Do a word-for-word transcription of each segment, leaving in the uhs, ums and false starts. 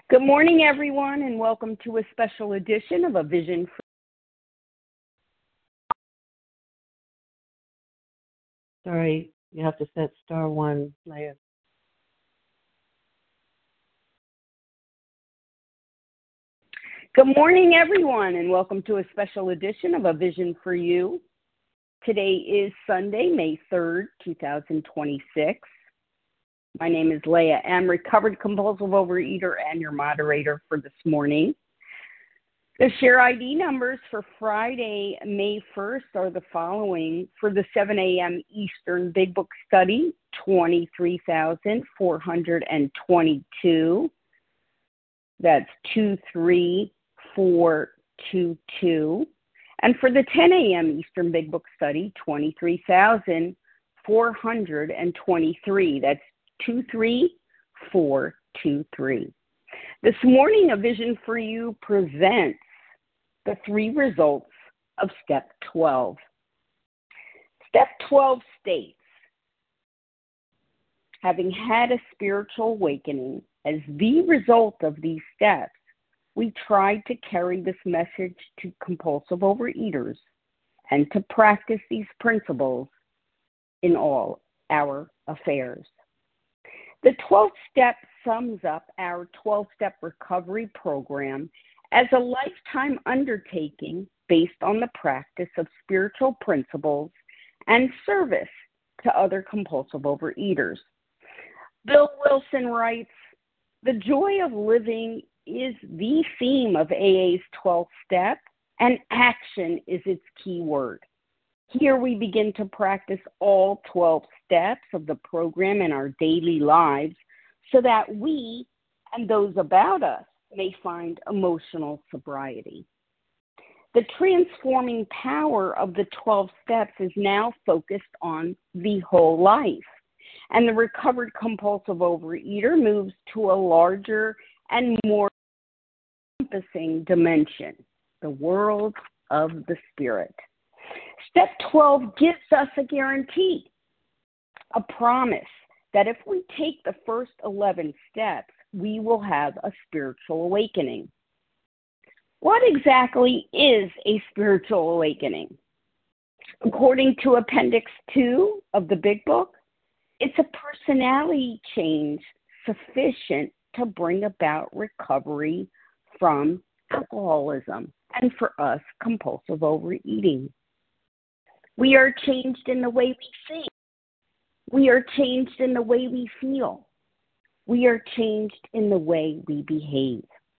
Good morning, everyone, and welcome to a special edition of A Vision for Sorry, you have to set star one, Leah. Good morning, everyone, and welcome to a special edition of A Vision for You. Today is Sunday, May third, twenty twenty-six. My name is Leah M., recovered compulsive overeater and your moderator for this morning. The share I D numbers for Friday, May first are the following. For the seven a.m. Eastern Big Book Study, twenty-three thousand four hundred twenty-two. That's two three four two two. And for the ten a.m. Eastern Big Book Study, twenty-three thousand four hundred twenty-three. That's two three four two three. This morning, A Vision for You presents the three results of Step twelve. Step twelve states, having had a spiritual awakening as the result of these steps, we tried to carry this message to compulsive overeaters and to practice these principles in all our affairs. The twelfth step sums up our twelve-step recovery program as a lifetime undertaking based on the practice of spiritual principles and service to other compulsive overeaters. Bill Wilson writes, "The joy of living is the theme of A A's twelfth step, and action is its key word. Here we begin to practice all twelve steps of the program in our daily lives so that we and those about us may find emotional sobriety. The transforming power of the twelve steps is now focused on the whole life, and the recovered compulsive overeater moves to a larger and more encompassing dimension, the world of the spirit. Step twelve gives us a guarantee, a promise that if we take the first eleven steps, we will have a spiritual awakening. What exactly is a spiritual awakening? According to Appendix two of the Big Book, it's a personality change sufficient to bring about recovery from alcoholism and for us, compulsive overeating. We are changed in the way we think. We are changed in the way we feel. We are changed in the way we behave.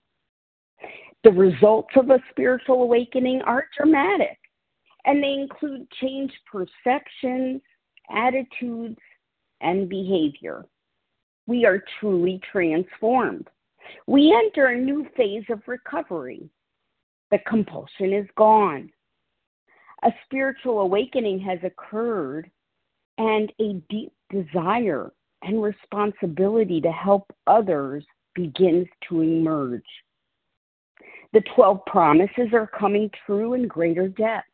The results of a spiritual awakening are dramatic, and they include changed perceptions, attitudes, and behavior. We are truly transformed. We enter a new phase of recovery. The compulsion is gone. A spiritual awakening has occurred, and a deep desire and responsibility to help others begins to emerge. The twelve promises are coming true in greater depth.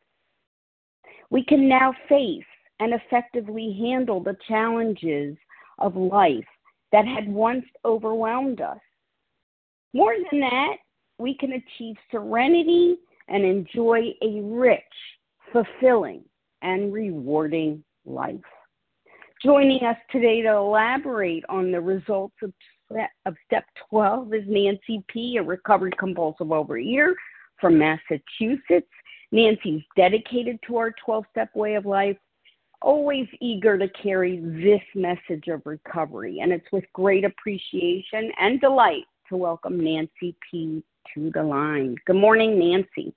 We can now face and effectively handle the challenges of life that had once overwhelmed us. More than that, we can achieve serenity and enjoy a rich, fulfilling, and rewarding life. Joining us today to elaborate on the results of, of Step twelve is Nancy P., a recovered compulsive overeater from Massachusetts. Nancy's dedicated to our twelve-step way of life, always eager to carry this message of recovery. And it's with great appreciation and delight to welcome Nancy P. to the line. Good morning, Nancy.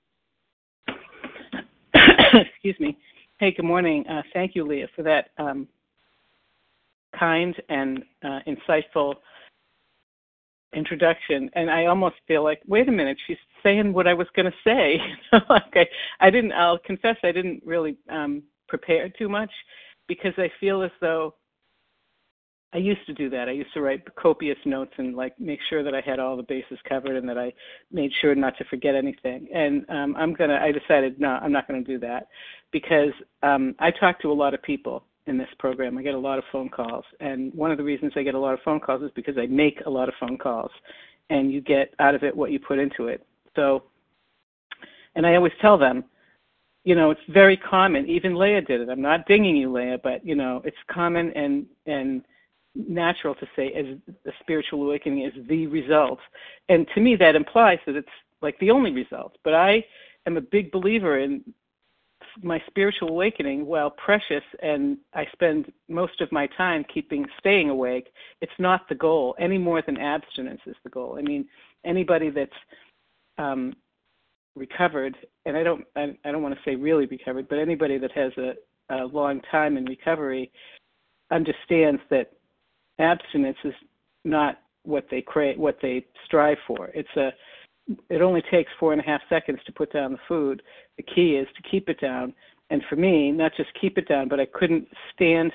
Excuse me. Hey, good morning. Uh, thank you, Leah, for that um, kind and uh, insightful introduction. And I almost feel like, wait a minute, she's saying what I was going to say. like I, I didn't. I'll confess, I didn't really um, prepare too much because I feel as though I used to do that. I used to write copious notes and like make sure that I had all the bases covered and that I made sure not to forget anything. And um, I'm gonna. I decided no, I'm not going to do that because um, I talk to a lot of people in this program. I get a lot of phone calls, and one of the reasons I get a lot of phone calls is because I make a lot of phone calls. and you get out of it what you put into it. So, and I always tell them, you know, it's very common. Even Leah did it. I'm not dinging you, Leah, but, you know, it's common and and natural to say as the spiritual awakening is the result. And to me, that implies that it's like the only result. But I am a big believer in my spiritual awakening, while precious, and I spend most of my time keeping, staying awake, it's not the goal any more than abstinence is the goal. I mean, anybody that's um, recovered, and I don't, I, I don't want to say really recovered, but anybody that has a, a long time in recovery understands that abstinence is not what they crave, what they strive for. It's a, it only takes four and a half seconds to put down the food. The key is to keep it down. And for me, not just keep it down, but I couldn't stand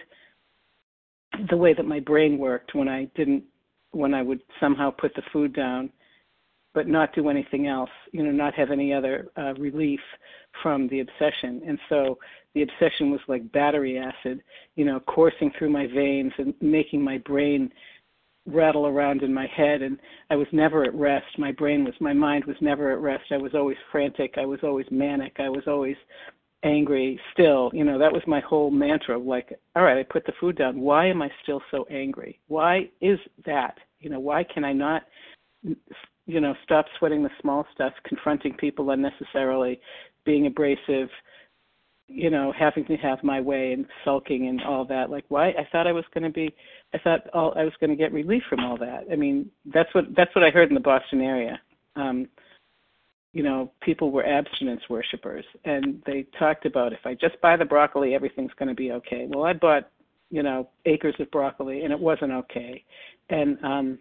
the way that my brain worked when I didn't, when I would somehow put the food down, but not do anything else, you know, not have any other uh, relief from the obsession. And so the obsession was like battery acid, you know, coursing through my veins and making my brain rattle around in my head, and I was never at rest. My brain was, my mind was never at rest. I was always frantic. I was always manic. I was always angry still. You know, that was my whole mantra of like, all right, I put the food down. Why am I still so angry? Why is that? You know, why can I not, you know, stop sweating the small stuff, confronting people unnecessarily, being abrasive, you know, having to have my way and sulking and all that. Like, why? I thought I was going to be, I thought all, I was going to get relief from all that. I mean, that's what that's what I heard in the Boston area. Um, you know, people were abstinence worshipers, and they talked about if I just buy the broccoli, everything's going to be okay. Well, I bought, you know, acres of broccoli, and it wasn't okay. And um,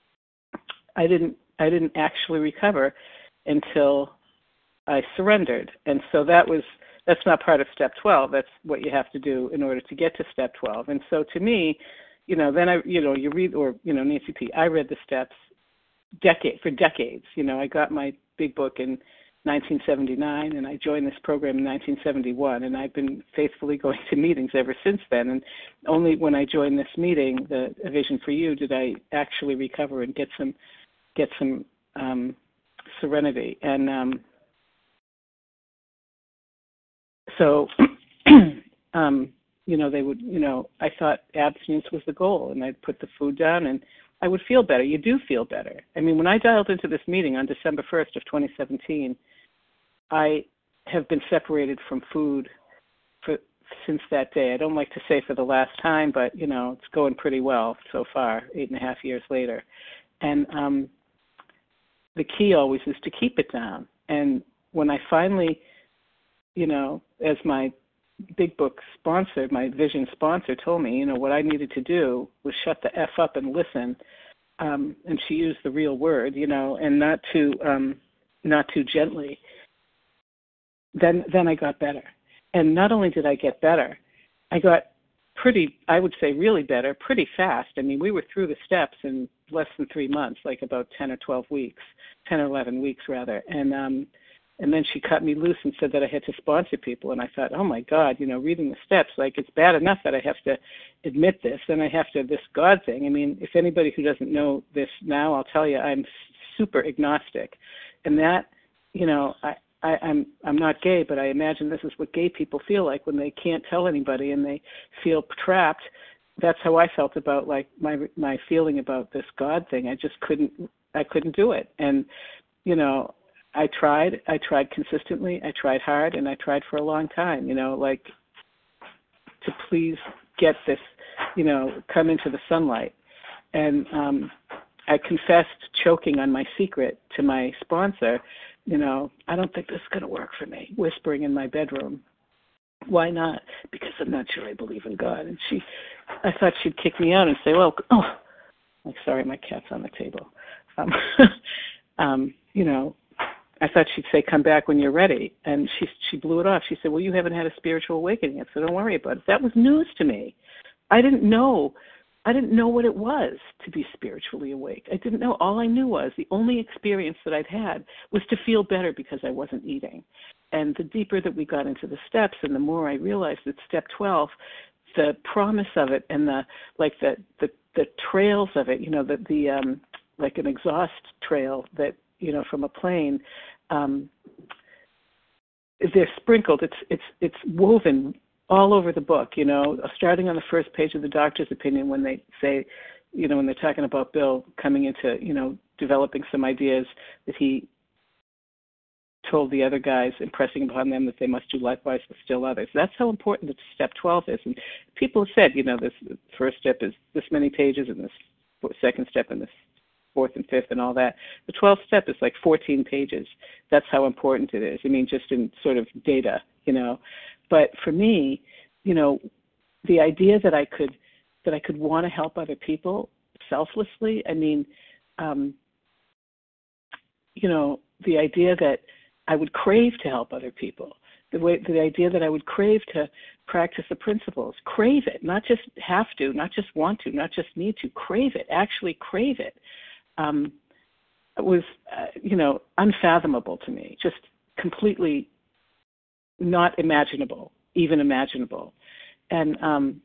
I didn't, I didn't actually recover until I surrendered. And so that was, that's not part of step twelve. That's what you have to do in order to get to step twelve. And so to me, you know, then I, you know, you read, or, you know, Nancy P., I read the steps decade for decades. You know, I got my big book in nineteen seventy-nine, and I joined this program in nineteen seventy-one, and I've been faithfully going to meetings ever since then. And only when I joined this meeting, the A Vision for You, did I actually recover and get some, get some um, serenity. And um, so, um, you know, they would, you know, I thought abstinence was the goal, and I'd put the food down and I would feel better. You do feel better. I mean, when I dialed into this meeting on December first of twenty seventeen, I have been separated from food for since that day. I don't like to say for the last time, but, you know, it's going pretty well so far, eight and a half years later. And um, the key always is to keep it down. And when I finally, you know, as my big book sponsor, my vision sponsor told me, you know, what I needed to do was shut the F up and listen. Um, and she used the real word, you know, and not too, um, not too gently. Then, then I got better. And not only did I get better, I got pretty, I would say really better, pretty fast. I mean, we were through the steps in less than three months, like about ten or twelve weeks, ten or eleven weeks rather. And, um, And then she cut me loose and said that I had to sponsor people. And I thought, oh, my God, you know, reading the steps, like it's bad enough that I have to admit this. And I have to, this God thing. I mean, if anybody who doesn't know this now, I'll tell you, I'm super agnostic. And that, you know, I, I, I'm I'm not gay, but I imagine this is what gay people feel like when they can't tell anybody and they feel trapped. That's how I felt about, like, my my feeling about this God thing. I just couldn't, I couldn't do it. And, you know, I tried, I tried consistently, I tried hard, and I tried for a long time, you know, like to please get this, you know, come into the sunlight. And um, I confessed choking on my secret to my sponsor, you know, I don't think this is going to work for me, whispering in my bedroom. Why not? Because I'm not sure I believe in God. And she, I thought she'd kick me out and say, well, oh, I'm sorry, my cat's on the table. Um, um, you know, I thought she'd say, come back when you're ready. And she she blew it off. She said, well, you haven't had a spiritual awakening yet, so don't worry about it. That was news to me. I didn't know. I didn't know what it was to be spiritually awake. I didn't know. All I knew was the only experience that I'd had was to feel better because I wasn't eating. And the deeper that we got into the steps and the more I realized that step twelve, the promise of it and the, like the, the, the trails of it, you know, the, the, um, like an exhaust trail that, you know, from a plane. Um, they're sprinkled. It's it's it's woven all over the book, you know, starting on the first page of the doctor's opinion when they say, you know, when they're talking about Bill coming into, you know, developing some ideas that he told the other guys, impressing upon them that they must do likewise with still others. That's how important that step twelve is. And people have said, you know, this first step is this many pages and this second step and this fourth and fifth and all that. The twelfth step is like fourteen pages. That's how important it is. I mean, just in sort of data, you know. But for me, you know, the idea that I could that I could want to help other people selflessly, I mean, um, you know, the idea that I would crave to help other people, the way, the idea that I would crave to practice the principles, crave it, not just have to, not just want to, not just need to, crave it, actually crave it, um, was, uh, you know, unfathomable to me, just completely not imaginable, even imaginable. And, um,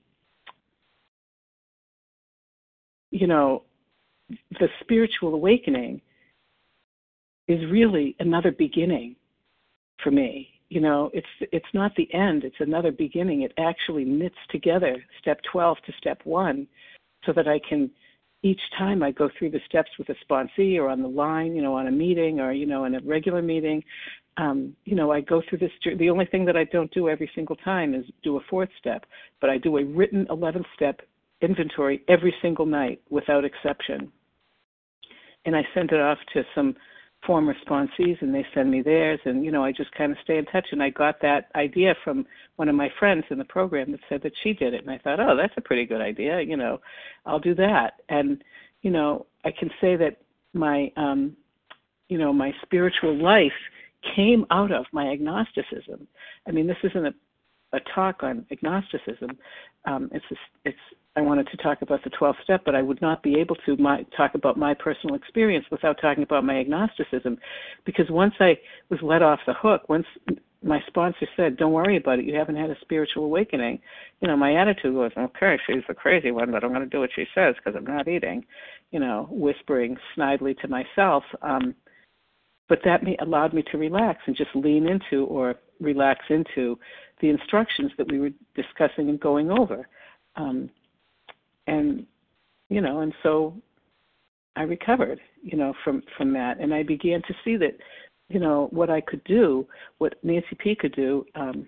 you know, the spiritual awakening is really another beginning for me. You know, it's it's not the end, it's another beginning. It actually knits together step twelve to step one so that I can, each time I go through the steps with a sponsee or on the line, you know, on a meeting or, you know, in a regular meeting, um, you know, I go through this. The only thing that I don't do every single time is do a fourth step, but I do a written eleventh step inventory every single night without exception. And I send it off to some former sponsees and they send me theirs, and, you know, I just kind of stay in touch. And I got that idea from one of my friends in the program that said that she did it. And I thought, oh, that's a pretty good idea. You know, I'll do that. And, you know, I can say that my, um, you know, my spiritual life came out of my agnosticism. I mean, this isn't a, a talk on agnosticism. Um, it's, a, it's, I wanted to talk about the twelfth step, but I would not be able to my, talk about my personal experience without talking about my agnosticism, because once I was let off the hook, once my sponsor said, don't worry about it, you haven't had a spiritual awakening, you know, my attitude was, okay, she's the crazy one, but I'm going to do what she says because I'm not eating, you know, whispering snidely to myself. Um, but that may, allowed me to relax and just lean into or relax into the instructions that we were discussing and going over. Um, And, you know, and so I recovered, you know, from, from that. And I began to see that, you know, what I could do, what Nancy P. could do um,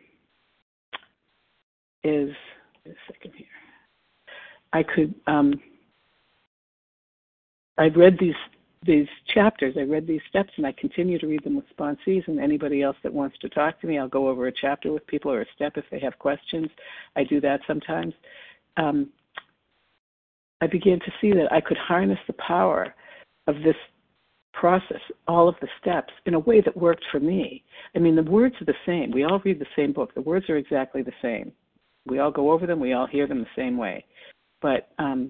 is, wait a second here. I could, um, I read these these chapters, I read these steps, and I continue to read them with sponsees and anybody else that wants to talk to me. I'll go over a chapter with people or a step if they have questions. I do that sometimes. Um, I began to see that I could harness the power of this process, all of the steps, in a way that worked for me. I mean, the words are the same. We all read the same book. The words are exactly the same. We all go over them. We all hear them the same way. But um,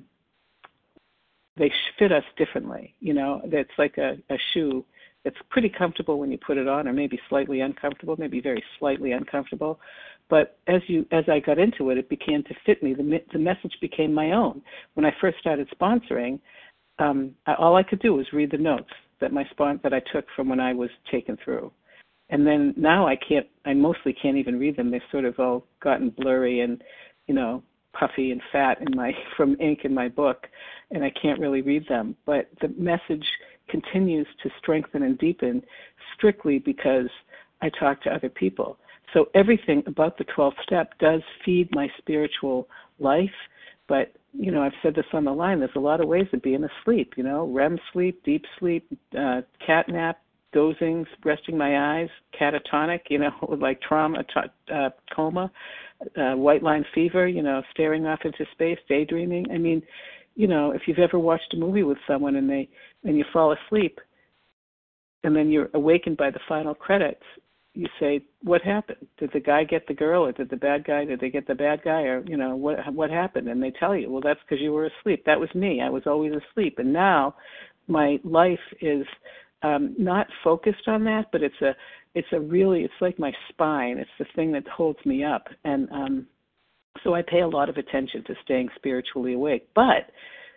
they fit us differently. You know, it's like a, a shoe. It's pretty comfortable when you put it on, or maybe slightly uncomfortable, maybe very slightly uncomfortable. But as you, as I got into it, it began to fit me. The, the message became my own. When I first started sponsoring, um, I, all I could do was read the notes that my spon- that I took from when I was taken through. And then now I can't, I mostly can't even read them. They've sort of all gotten blurry and, you know, puffy and fat in my, from ink in my book, and I can't really read them. But the message continues to strengthen and deepen strictly because I talk to other people. So everything about the twelfth step does feed my spiritual life. But, you know, I've said this on the line, there's a lot of ways of being asleep, you know, R E M sleep, deep sleep, uh, cat nap, dozing, resting my eyes, catatonic, you know, like trauma, t- uh, coma, uh, white line fever, you know, staring off into space, daydreaming. I mean, you know, if you've ever watched a movie with someone and they and you fall asleep and then you're awakened by the final credits, you say, what happened? Did the guy get the girl, or did the bad guy, did they get the bad guy, or, you know, what what happened? And they tell you, well, that's because you were asleep. That was me. I was always asleep. And now my life is um, not focused on that, but it's a, it's a really, it's like my spine. It's the thing that holds me up. And um, so I pay a lot of attention to staying spiritually awake. But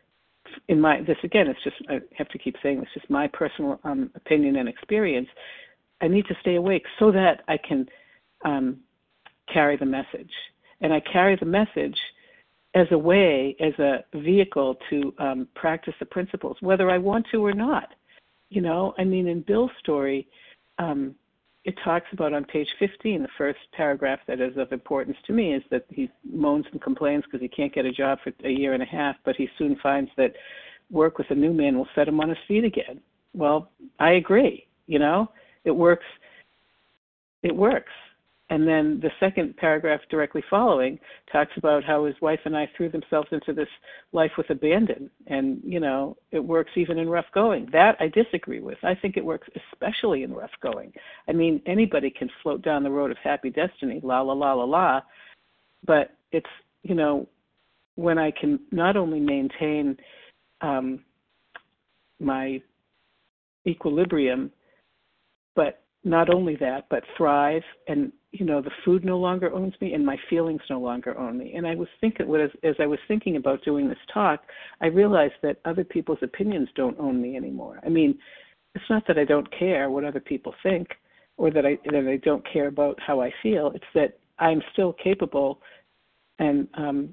in my, this again, it's just, I have to keep saying this, just my personal um, opinion and experience, I need to stay awake so that I can um, carry the message. And I carry the message as a way, as a vehicle to um, practice the principles, whether I want to or not. You know, I mean, in Bill's story, um, it talks about on page fifteen, the first paragraph that is of importance to me is that he moans and complains because he can't get a job for a year and a half, but he soon finds that work with a new man will set him on his feet again. Well, I agree, you know, it works, it works. And then the second paragraph directly following talks about how his wife and I threw themselves into this life with abandon. And, you know, it works even in rough going. That I disagree with. I think it works especially in rough going. I mean, anybody can float down the road of happy destiny, la, la, la, la, la. But it's, you know, when I can not only maintain um, my equilibrium, but not only that, but thrive, and, you know, the food no longer owns me and my feelings no longer own me. And I was thinking, as, as I was thinking about doing this talk, I realized that other people's opinions don't own me anymore. I mean, it's not that I don't care what other people think or that I, that I don't care about how I feel. It's that I'm still capable and um,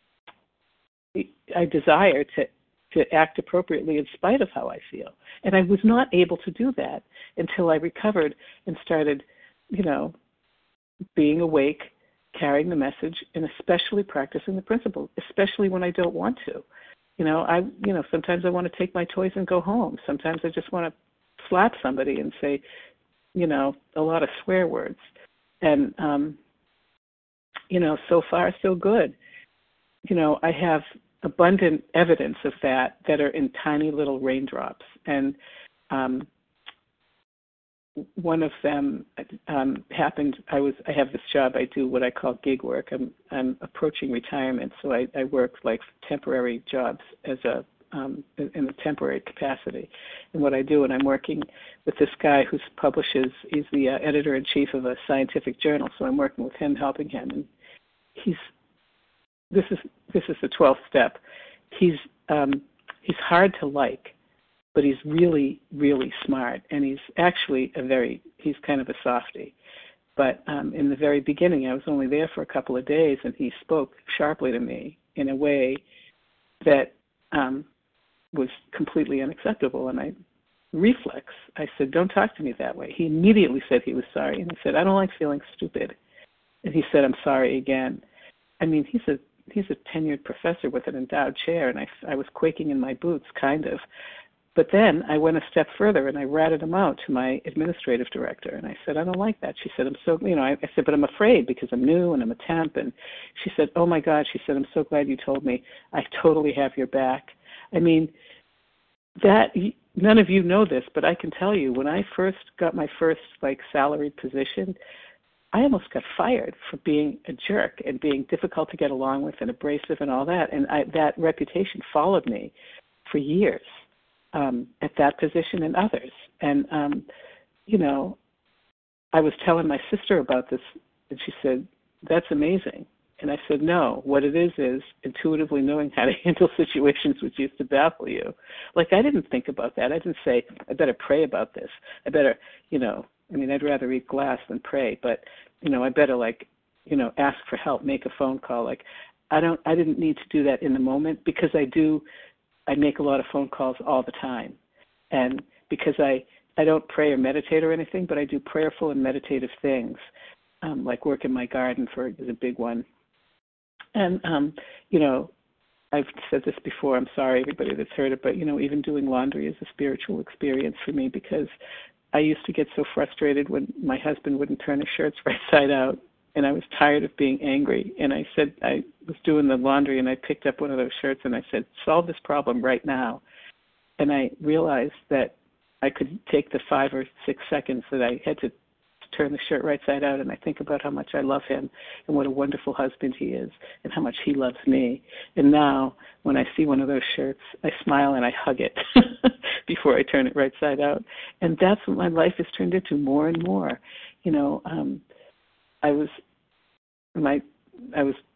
I desire to to act appropriately in spite of how I feel. And I was not able to do that until I recovered and started, you know, being awake, carrying the message, and especially practicing the principles, especially when I don't want to. You know, I, you know, sometimes I want to take my toys and go home. Sometimes I just want to slap somebody and say, you know, a lot of swear words. And, um, you know, so far so good. You know, I have abundant evidence of that that are in tiny little raindrops. And um, one of them um, happened, I was, I have this job, I do what I call gig work. I'm, I'm approaching retirement, so I, I work like temporary jobs as a, um, in a temporary capacity. And what I do, and I'm working with this guy who publishes, he's the uh, editor-in-chief of a scientific journal, so I'm working with him, helping him. And he's, This is this is the twelfth step. He's um, he's hard to like, but he's really really smart, and he's actually a very he's kind of a softie. But um, in the very beginning, I was only there for a couple of days, and he spoke sharply to me in a way that um, was completely unacceptable. And I reflex, I said, "Don't talk to me that way." He immediately said he was sorry, and he said, "I don't like feeling stupid." And he said, "I'm sorry again." I mean, he's a he's a tenured professor with an endowed chair, and I, I was quaking in my boots, kind of. But then I went a step further, and I ratted him out to my administrative director, and I said, "I don't like that." She said, "I'm so, you know," I, I said, "but I'm afraid because I'm new and I'm a temp." And she said, "Oh, my God," she said, "I'm so glad you told me. I totally have your back." I mean, that, none of you know this, but I can tell you, when I first got my first, like, salaried position, I almost got fired for being a jerk and being difficult to get along with and abrasive and all that. And I, that reputation followed me for years um, at that position and others. And, um, you know, I was telling my sister about this, and she said, "That's amazing." And I said, "No, what it is is intuitively knowing how to handle situations which used to baffle you." Like, I didn't think about that. I didn't say, "I better pray about this. I better, you know," I mean, I'd rather eat glass than pray, but, you know, I better, like, you know, ask for help, make a phone call. Like, I don't, I didn't need to do that in the moment because I do, I make a lot of phone calls all the time. And because I, I don't pray or meditate or anything, but I do prayerful and meditative things, um, like work in my garden for is a big one. And, um, you know, I've said this before, I'm sorry, everybody that's heard it, but, you know, even doing laundry is a spiritual experience for me because I used to get so frustrated when my husband wouldn't turn his shirts right side out, and I was tired of being angry. And I said, I was doing the laundry, and I picked up one of those shirts, and I said, "Solve this problem right now." And I realized that I could take the five or six seconds that I had to turn the shirt right side out, and I think about how much I love him and what a wonderful husband he is and how much he loves me. And now when I see one of those shirts, I smile and I hug it before I turn it right side out. And that's what my life has turned into more and more. You know, um, I was my I was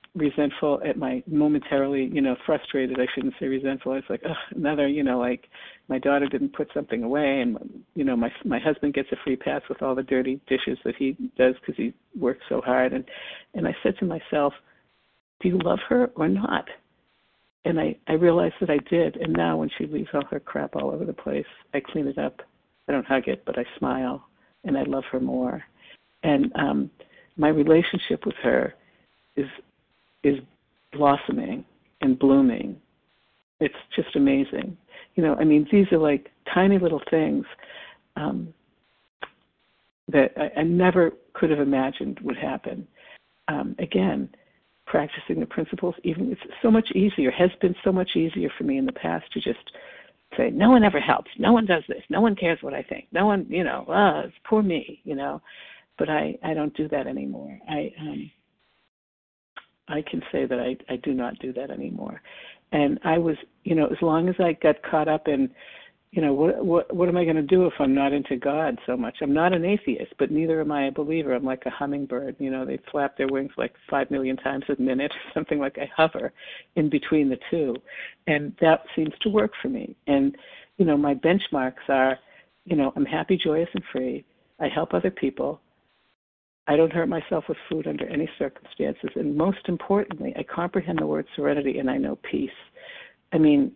resentful at my momentarily, you know, frustrated. I shouldn't say resentful. I was like, oh, another, you know, like my daughter didn't put something away, and you know, my my husband gets a free pass with all the dirty dishes that he does because he works so hard. And and I said to myself, do you love her or not? And I I realized that I did. And now when she leaves all her crap all over the place, I clean it up. I don't hug it, but I smile, and I love her more. And um, my relationship with her is is blossoming and blooming. It's just amazing. You know, I mean, these are like tiny little things um, that I, I never could have imagined would happen. Um, again, practicing the principles, even it's so much easier, has been so much easier for me in the past to just say, no one ever helps, no one does this, no one cares what I think, no one, you know, ah, it's poor me, you know. But I, I don't do that anymore. I um, I can say that I, I do not do that anymore. And I was, you know, as long as I got caught up in, you know, what what what am I going to do if I'm not into God so much? I'm not an atheist, but neither am I a believer. I'm like a hummingbird. You know, they flap their wings like five million times a minute or something, like I hover in between the two. And that seems to work for me. And, you know, my benchmarks are, you know, I'm happy, joyous, and free. I help other people. I don't hurt myself with food under any circumstances. And most importantly, I comprehend the word serenity and I know peace. I mean,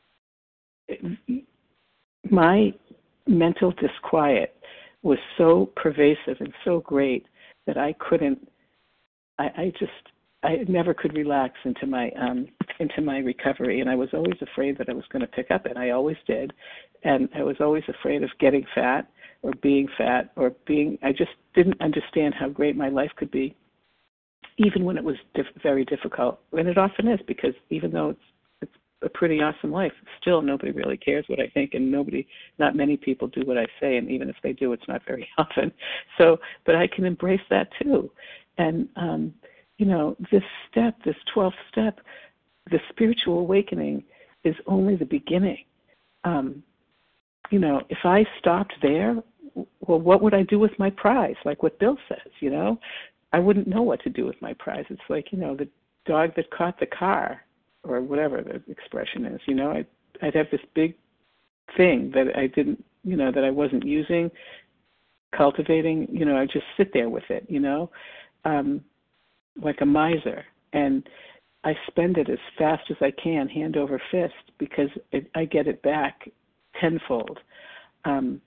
my mental disquiet was so pervasive and so great that I couldn't, I, I just, I never could relax into my um, into my recovery. And I was always afraid that I was going to pick up it. I always did. And I was always afraid of getting fat or being fat or being, I just didn't understand how great my life could be, even when it was diff- very difficult. And it often is, because even though it's, it's a pretty awesome life, still nobody really cares what I think, and nobody, not many people do what I say, and even if they do, it's not very often. So, but I can embrace that too. And, um, you know, this step, this twelfth step, the spiritual awakening is only the beginning. Um, you know, if I stopped there, well, what would I do with my prize? Like what Bill says, you know, I wouldn't know what to do with my prize. It's like, you know, the dog that caught the car, or whatever the expression is, you know, I'd, I'd have this big thing that I didn't, you know, that I wasn't using, cultivating, you know, I just sit there with it, you know, um, like a miser. And I spend it as fast as I can, hand over fist, because it, I get it back tenfold. Um,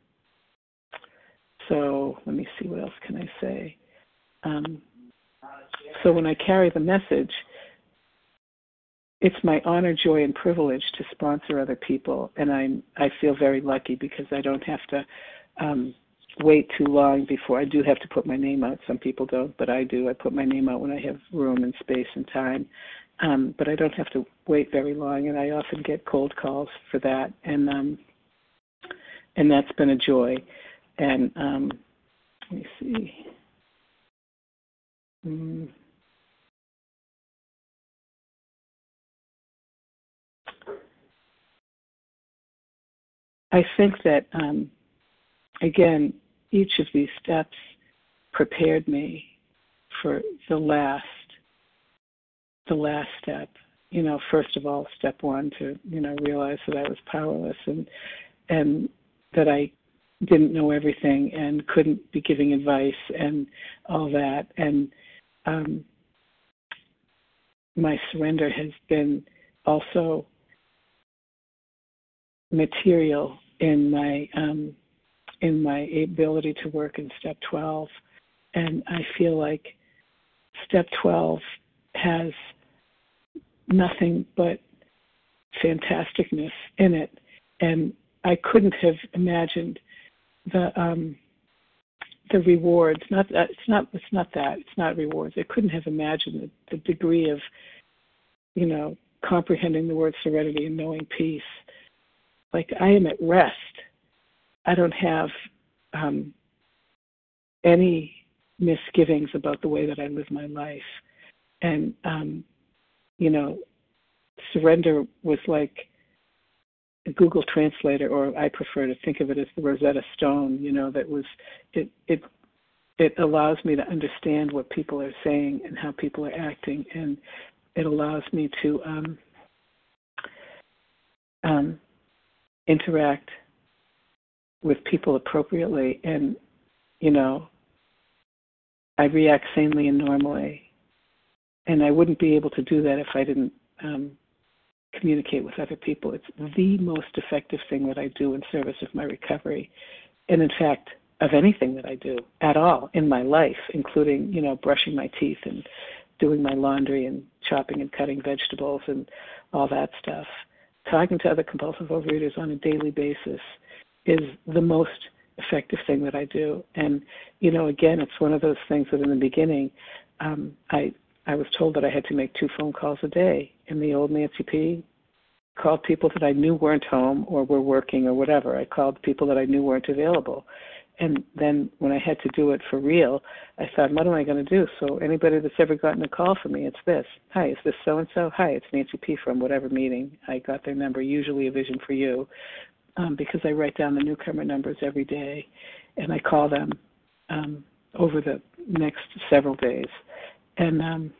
so let me see, what else can I say? Um, so when I carry the message, it's my honor, joy, and privilege to sponsor other people, and I'm I feel very lucky because I don't have to um, wait too long before I do have to put my name out. Some people don't, but I do. I put my name out when I have room and space and time, um, but I don't have to wait very long, and I often get cold calls for that, and um, and that's been a joy. And um, let me see. Mm. I think that, um, again, each of these steps prepared me for the last, the last step. You know, first of all, step one, to, you know, realize that I was powerless and and that I didn't know everything and couldn't be giving advice and all that. And um, my surrender has been also material in my um, in my ability to work in step twelve, and I feel like step twelve has nothing but fantasticness in it, and I couldn't have imagined the um, the rewards. Not that it's not it's not that it's not rewards. I couldn't have imagined the, the degree of, you know, comprehending the word serenity and knowing peace. Like, I am at rest. I don't have um, any misgivings about the way that I live my life. And, um, you know, surrender was like a Google Translator, or I prefer to think of it as the Rosetta Stone, you know, that was, it, it it allows me to understand what people are saying and how people are acting, and it allows me to um, um, interact with people appropriately. And, you know, I react sanely and normally. And I wouldn't be able to do that if I didn't um, communicate with other people. It's the most effective thing that I do in service of my recovery. And in fact, of anything that I do at all in my life, including, you know, brushing my teeth and doing my laundry and chopping and cutting vegetables and all that stuff. Talking to other compulsive overeaters on a daily basis is the most effective thing that I do. And, you know, again, it's one of those things that in the beginning, um, I I was told that I had to make two phone calls a day. In the old Nancy P. called people that I knew weren't home or were working or whatever. I called people that I knew weren't available. And then when I had to do it for real, I thought, what am I going to do? So anybody that's ever gotten a call from me, it's this. Hi, is this so-and-so? Hi, it's Nancy P. from whatever meeting. I got their number, usually a Vision for You, um, because I write down the newcomer numbers every day, and I call them um, over the next several days. And um,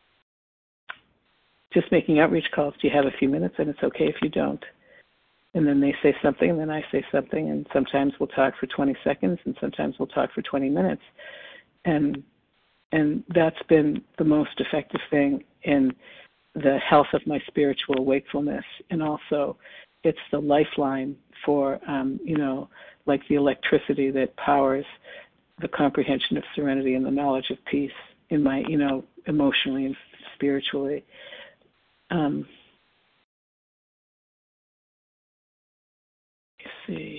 just making outreach calls. Do you have a few minutes? And it's okay if you don't. And then they say something, and then I say something, and sometimes we'll talk for twenty seconds, and sometimes we'll talk for twenty minutes. And and that's been the most effective thing in the health of my spiritual wakefulness. And also, it's the lifeline for, um, you know, like the electricity that powers the comprehension of serenity and the knowledge of peace in my, you know, emotionally and spiritually. Um, see.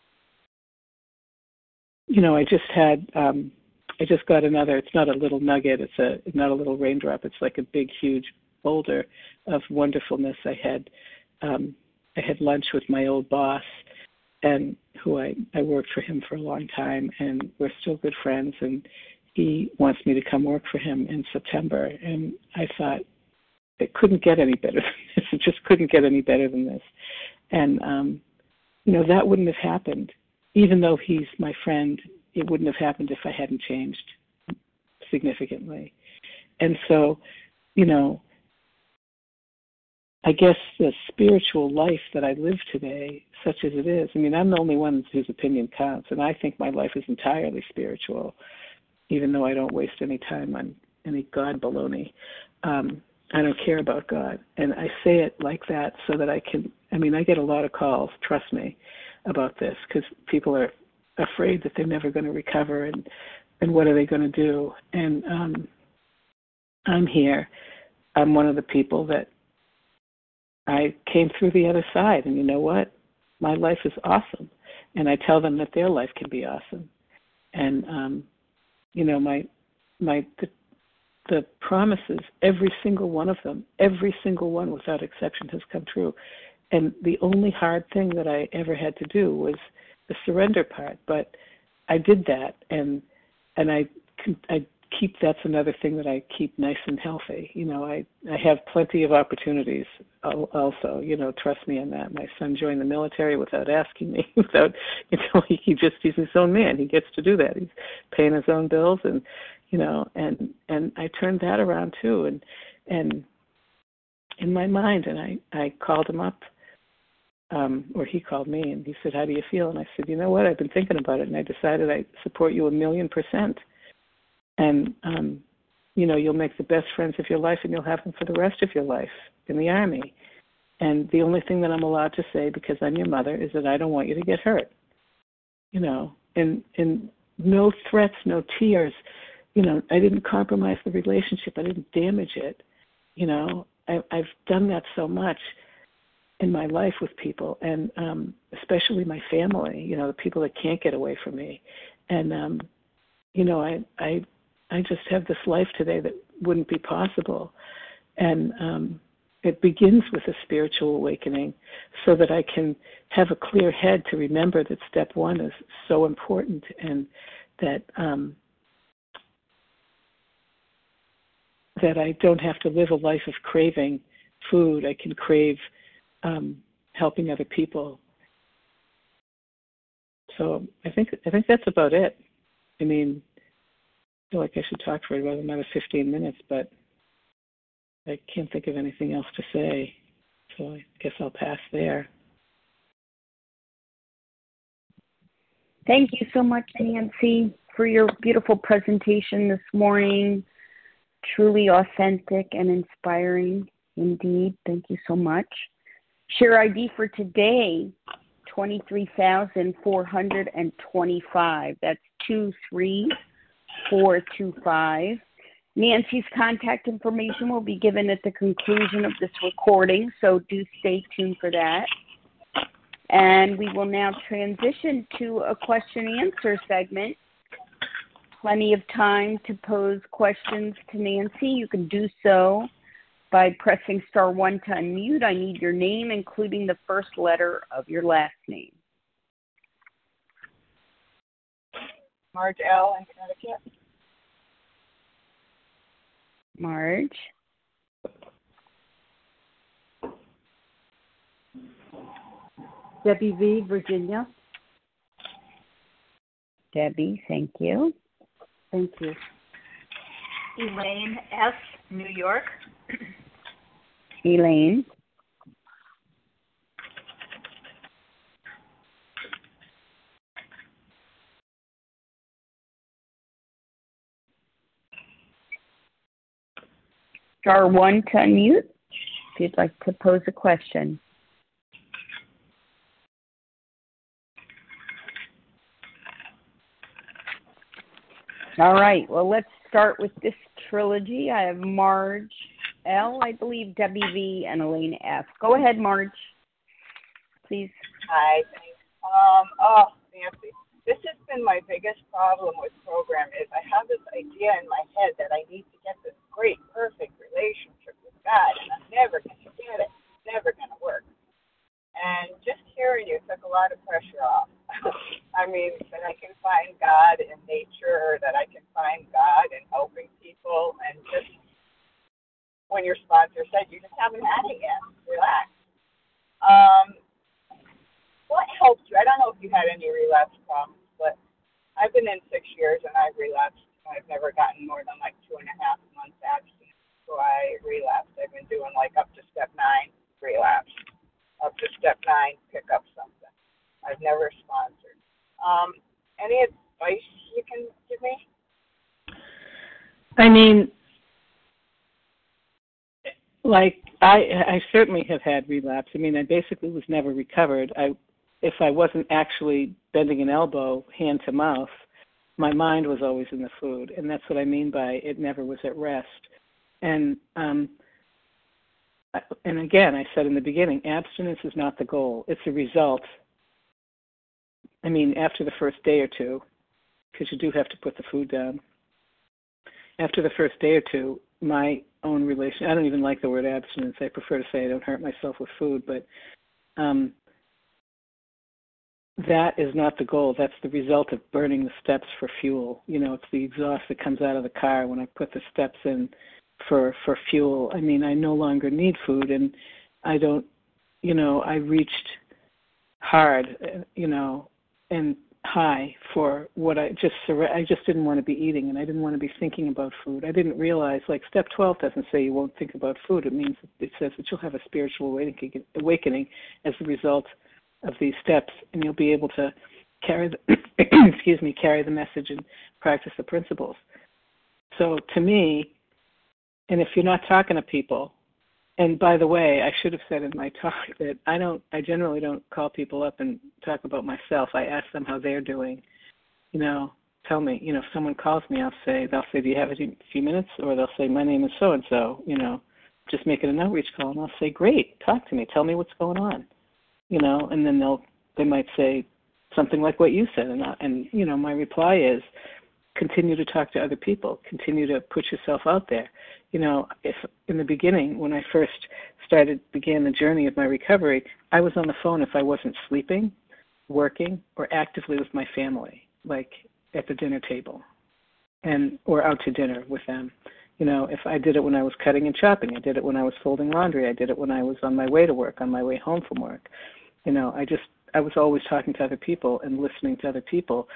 You know, I just had, um, I just got another, it's not a little nugget, it's a not a little raindrop, it's like a big, huge boulder of wonderfulness. I had, um, I had lunch with my old boss, and who I, I worked for him for a long time, and we're still good friends, and he wants me to come work for him in September, and I thought, it couldn't get any better than this. It just couldn't get any better than this. And, um, you know, that wouldn't have happened. Even though he's my friend, it wouldn't have happened if I hadn't changed significantly. And so, you know, I guess the spiritual life that I live today, such as it is, I mean, I'm the only one whose opinion counts, and I think my life is entirely spiritual, even though I don't waste any time on any God baloney. Um, I don't care about God. And I say it like that so that I can, I mean, I get a lot of calls, trust me, about this, because people are afraid that they're never going to recover, and, and what are they going to do? And um, I'm here. I'm one of the people that I came through the other side, and you know what? My life is awesome. And I tell them that their life can be awesome. And, um, you know, my, my, the, the promises, every single one of them, every single one without exception has come true. And the only hard thing that I ever had to do was the surrender part. But I did that, and and I, I keep, that's another thing that I keep nice and healthy. You know, I, I have plenty of opportunities also, you know, trust me on that. My son joined the military without asking me, without, you know, he, he just, he's his own man. He gets to do that. He's paying his own bills, and, you know, and, and I turned that around too. And, and in my mind, and I, I called him up, um, or he called me, and he said, how do you feel? And I said, you know what, I've been thinking about it, and I decided I support you a million percent. And, um, you know, you'll make the best friends of your life, and you'll have them for the rest of your life in the Army. And the only thing that I'm allowed to say, because I'm your mother, is that I don't want you to get hurt. You know, and, and no threats, no tears. You know, I didn't compromise the relationship. I didn't damage it. You know, I, I've done that so much in my life with people, and um, especially my family, you know, the people that can't get away from me. And, um, you know, I, I, I just have this life today that wouldn't be possible. And um, it begins with a spiritual awakening so that I can have a clear head to remember that step one is so important, and that um, that I don't have to live a life of craving food. I can crave um, helping other people. So I think I think that's about it. I mean, feel like I should talk for about another fifteen minutes, but I can't think of anything else to say, so I guess I'll pass there. Thank you so much, Nancy, for your beautiful presentation this morning. Truly authentic and inspiring indeed. Thank you so much. Share I D for today, twenty-three thousand four hundred twenty-five. That's two three four two five. Nancy's contact information will be given at the conclusion of this recording, so do stay tuned for that. And we will now transition to a question and answer segment. Plenty of time to pose questions to Nancy. You can do so by pressing star one to unmute. I need your name, including the first letter of your last name. Marge L. in Connecticut. Marge. Debbie V, Virginia. Debbie, thank you. Thank you. Elaine S., New York. Elaine. Star one to unmute if you'd like to pose a question. All right, well, let's start with this trilogy. I have Marge L., I believe, Debbie V., and Elaine F. Go ahead, Marge, please. Hi, thanks. Um, oh, Nancy, this has been my biggest problem with program is I have this idea in my head that I need to get this great, perfect relationship with God, and I'm never going to get it. It's never going to work. And just hearing you took a lot of pressure off. I mean, that I can find God in nature, or that I can find God in helping people, and just when your sponsor said you just haven't had it yet, relax. Um, what helped you? I don't know if you had any relapse problems, but I've been in six years and I've relapsed. I've never gotten more than like two and a half months abstinence, so I relapsed. I've been doing like up to step nine, relapse. Up to step nine, pick up something. I've never sponsored. Um, any advice you can give me? I mean, like, I I certainly have had relapse. I mean, I basically was never recovered. I, if I wasn't actually bending an elbow hand to mouth, my mind was always in the food, and that's what I mean by it never was at rest. And um, and again, I said in the beginning, abstinence is not the goal. It's a result. I mean, after the first day or two, because you do have to put the food down. After the first day or two, my own relation, I don't even like the word abstinence. I prefer to say I don't hurt myself with food, but um, that is not the goal. That's the result of burning the steps for fuel. You know, it's the exhaust that comes out of the car when I put the steps in for, for fuel. I mean, I no longer need food, and I don't, you know, I reached hard, you know, and high for what I just, I just didn't want to be eating, and I didn't want to be thinking about food. I didn't realize, like, step twelve doesn't say you won't think about food. It means, it says that you'll have a spiritual awakening, awakening as a result of these steps, and you'll be able to carry the, excuse me, carry the message and practice the principles. So to me, and if you're not talking to people, and by the way, I should have said in my talk that I don't, I generally don't call people up and talk about myself. I ask them how they're doing. You know, tell me, you know, if someone calls me, I'll say, they'll say, do you have a few minutes? Or they'll say, my name is so-and-so, you know, just make it an outreach call. And I'll say, great, talk to me. Tell me what's going on. You know, and then they'll, they might say something like what you said. And, I, and you know, my reply is, continue to talk to other people. Continue to put yourself out there. You know, if in the beginning, when I first started, began the journey of my recovery, I was on the phone if I wasn't sleeping, working, or actively with my family, like at the dinner table, and or out to dinner with them. You know, if I did it when I was cutting and chopping, I did it when I was folding laundry, I did it when I was on my way to work, on my way home from work. You know, I just, I was always talking to other people and listening to other people.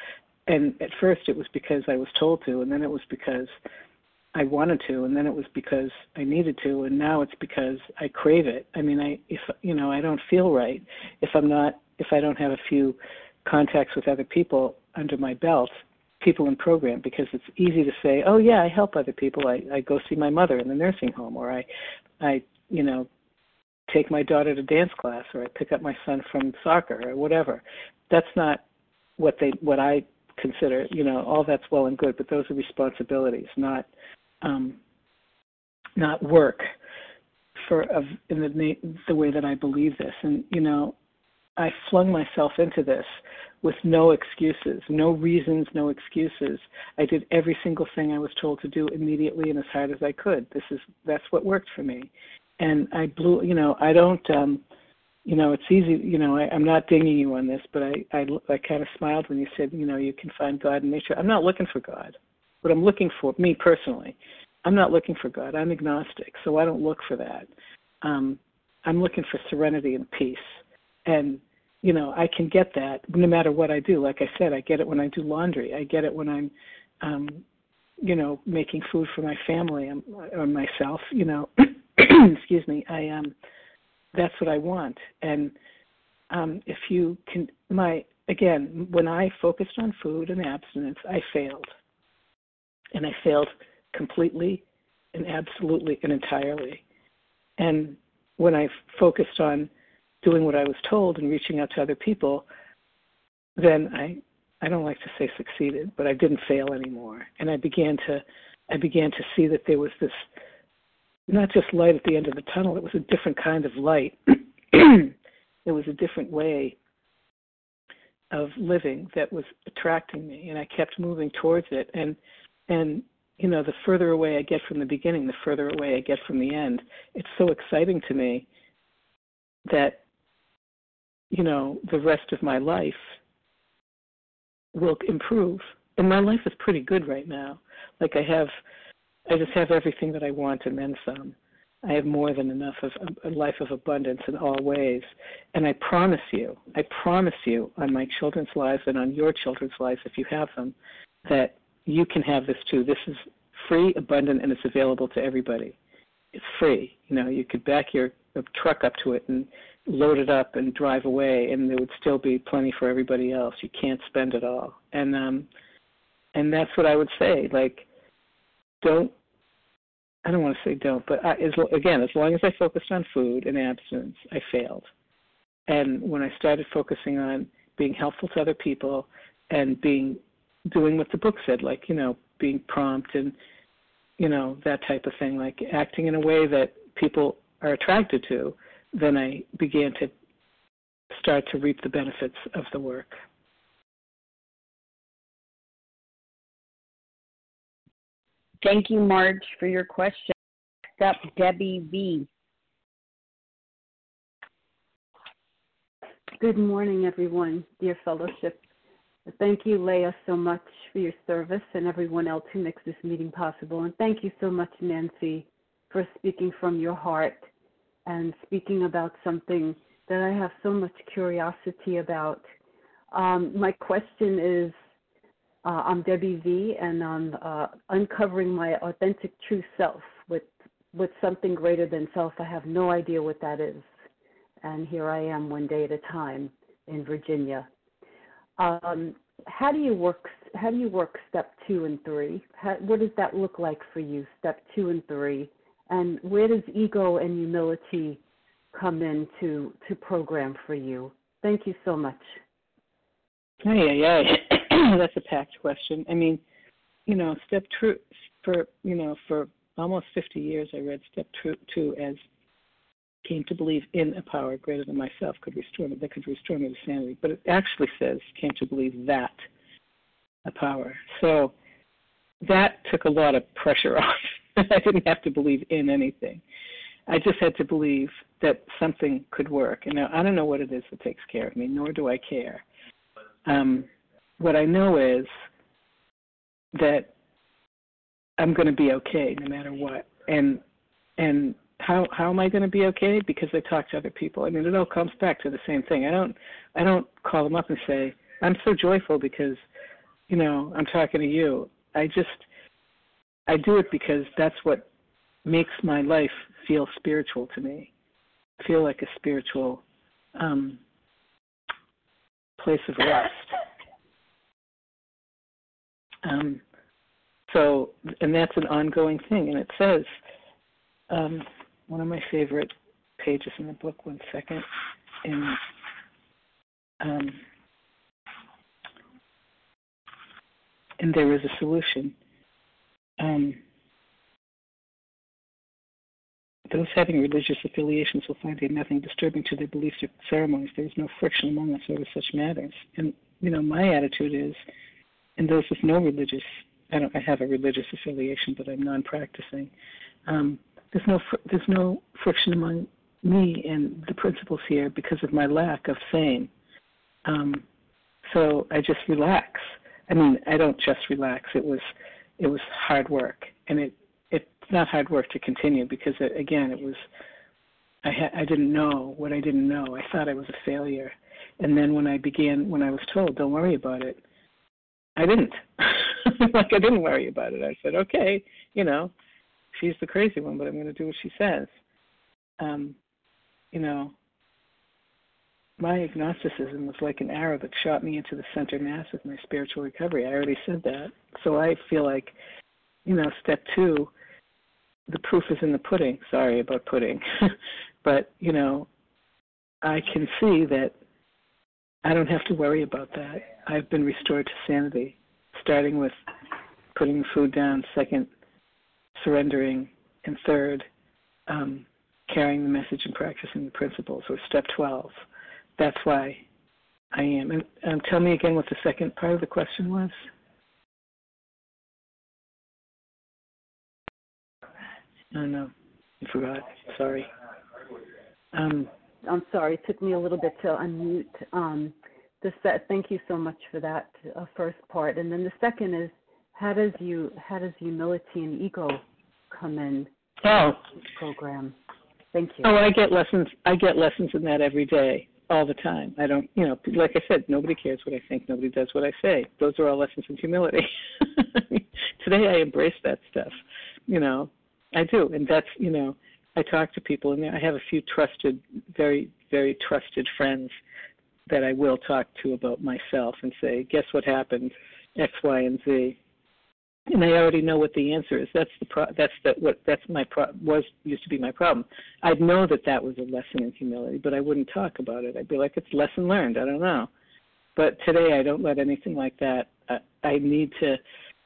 and at first it was because I was told to, and then it was because I wanted to, and then it was because I needed to, and now it's because I crave it. I mean, I if you know, I don't feel right if I'm not if I don't have a few contacts with other people under my belt, people in program, because it's easy to say, oh yeah, I help other people. I, I go see my mother in the nursing home, or I, I, you know, take my daughter to dance class, or I pick up my son from soccer, or whatever. That's not what they, what I consider, you know, all that's well and good, but those are responsibilities, not, um, not work for of in the the way that I believe this. And you know, I flung myself into this with no excuses, no reasons, no excuses. I did every single thing I was told to do immediately and as hard as I could. This is that's what worked for me. And I blew, you know, I don't, um, you know, it's easy, you know, I, I'm not dinging you on this, but I, I, I kind of smiled when you said, you know, you can find God in nature. I'm not looking for God. What I'm looking for, me personally, I'm not looking for God. I'm agnostic, so I don't look for that. Um, I'm looking for serenity and peace. And you know, I can get that no matter what I do. Like I said, I get it when I do laundry. I get it when I'm, um, you know, making food for my family or myself. You know, excuse me. I um, that's what I want. And um, if you can, my again, when I focused on food and abstinence, I failed, and I failed completely, and absolutely, and entirely. And when I focused on doing what I was told and reaching out to other people, then I I don't like to say succeeded, but I didn't fail anymore. And I began to I began to see that there was this not just light at the end of the tunnel, it was a different kind of light. It was a different way of living that was attracting me, and I kept moving towards it. And and you know, the further away I get from the beginning, the further away I get from the end. It's so exciting to me that you know, the rest of my life will improve. And my life is pretty good right now. Like I have, I just have everything that I want and then some. I have more than enough of a life of abundance in all ways. And I promise you, I promise you on my children's lives and on your children's lives, if you have them, that you can have this too. This is free, abundant, and it's available to everybody. It's free. You know, you could back your truck up to it and load it up and drive away, and there would still be plenty for everybody else. You can't spend it all. And um, and that's what I would say. Like, don't, I don't want to say don't, but I, as, again, as long as I focused on food and abstinence, I failed. And when I started focusing on being helpful to other people and being, doing what the book said, like, you know, being prompt and, you know, that type of thing, like acting in a way that people are attracted to, then I began to start to reap the benefits of the work. Thank you, Marge, for your question. Next up, Debbie V. Good morning, everyone, dear fellowship. Thank you, Leah, so much for your service and everyone else who makes this meeting possible. And thank you so much, Nancy, for speaking from your heart and speaking about something that I have so much curiosity about. Um, my question is, uh, I'm Debbie V, and I'm uh, uncovering my authentic true self with, with something greater than self. I have no idea what that is. And here I am one day at a time in Virginia. Um, how do you work, how do you work step two and three? How, what does that look like for you, step two and three? And where does ego and humility come in to, to program for you? Thank you so much. Yeah, yeah, that's a packed question. I mean, you know, step two, for, you know, for almost fifty years I read step two, two as came to believe in a power greater than myself could restore me, that could restore me to sanity. But it actually says came to believe that a power. So that took a lot of pressure off. I didn't have to believe in anything. I just had to believe that something could work. And now I don't know what it is that takes care of me, nor do I care. Um, what I know is that I'm going to be okay no matter what. And and how how am I going to be okay? Because I talk to other people. I mean, it all comes back to the same thing. I don't I don't call them up and say, I'm so joyful because you know, I'm talking to you. I just, I do it because that's what makes my life feel spiritual to me, feel like a spiritual um, place of rest. Um, so, and that's an ongoing thing. And it says, um, one of my favorite pages in the book, one second, in um, and there is a solution. Um, those having religious affiliations will find there nothing disturbing to their beliefs or ceremonies. There is no friction among us over such matters. And, you know, my attitude is, and those with no religious, I don't, I have a religious affiliation, but I'm non-practicing. Um, there's no, fr- there's no friction among me and the principles here because of my lack of same. Um, so I just relax. I mean, I don't just relax. It was, it was hard work, and it, it's not hard work to continue because it, again, it was, I ha- I didn't know what I didn't know. I thought I was a failure, and then when I began, when I was told, don't worry about it, I didn't. Like I didn't worry about it. I said, okay, you know, she's the crazy one, but I'm going to do what she says. Um, you know, my agnosticism was like an arrow that shot me into the center mass of my spiritual recovery. I already said that. So I feel like, you know, step two, the proof is in the pudding. Sorry about pudding. But, you know, I can see that I don't have to worry about that. I've been restored to sanity, starting with putting the food down, second, surrendering, and third, um, carrying the message and practicing the principles, or step twelve. That's why I am. And um, tell me again what the second part of the question was. Oh, no, I forgot. Sorry. Um, I'm sorry, it took me a little bit to unmute. Um, the se- thank you so much for that uh, first part. And then the second is, how does you how does humility and ego come in oh. to the program? Thank you. Oh, I get lessons. I get lessons in that every day, all the time. I don't, you know, like I said, nobody cares what I think. Nobody does what I say. Those are all lessons in humility. Today I embrace that stuff. You know, I do, and that's, you know, I talk to people, and I have a few trusted, very, very trusted friends that I will talk to about myself and say, guess what happened, X, Y, and Z, and I already know what the answer is. That's the pro- that's the, what that's my pro- was used to be my problem. I'd know that that was a lesson in humility, but I wouldn't talk about it. I'd be like, it's lesson learned. I don't know. But today I don't let anything like that. I, I need to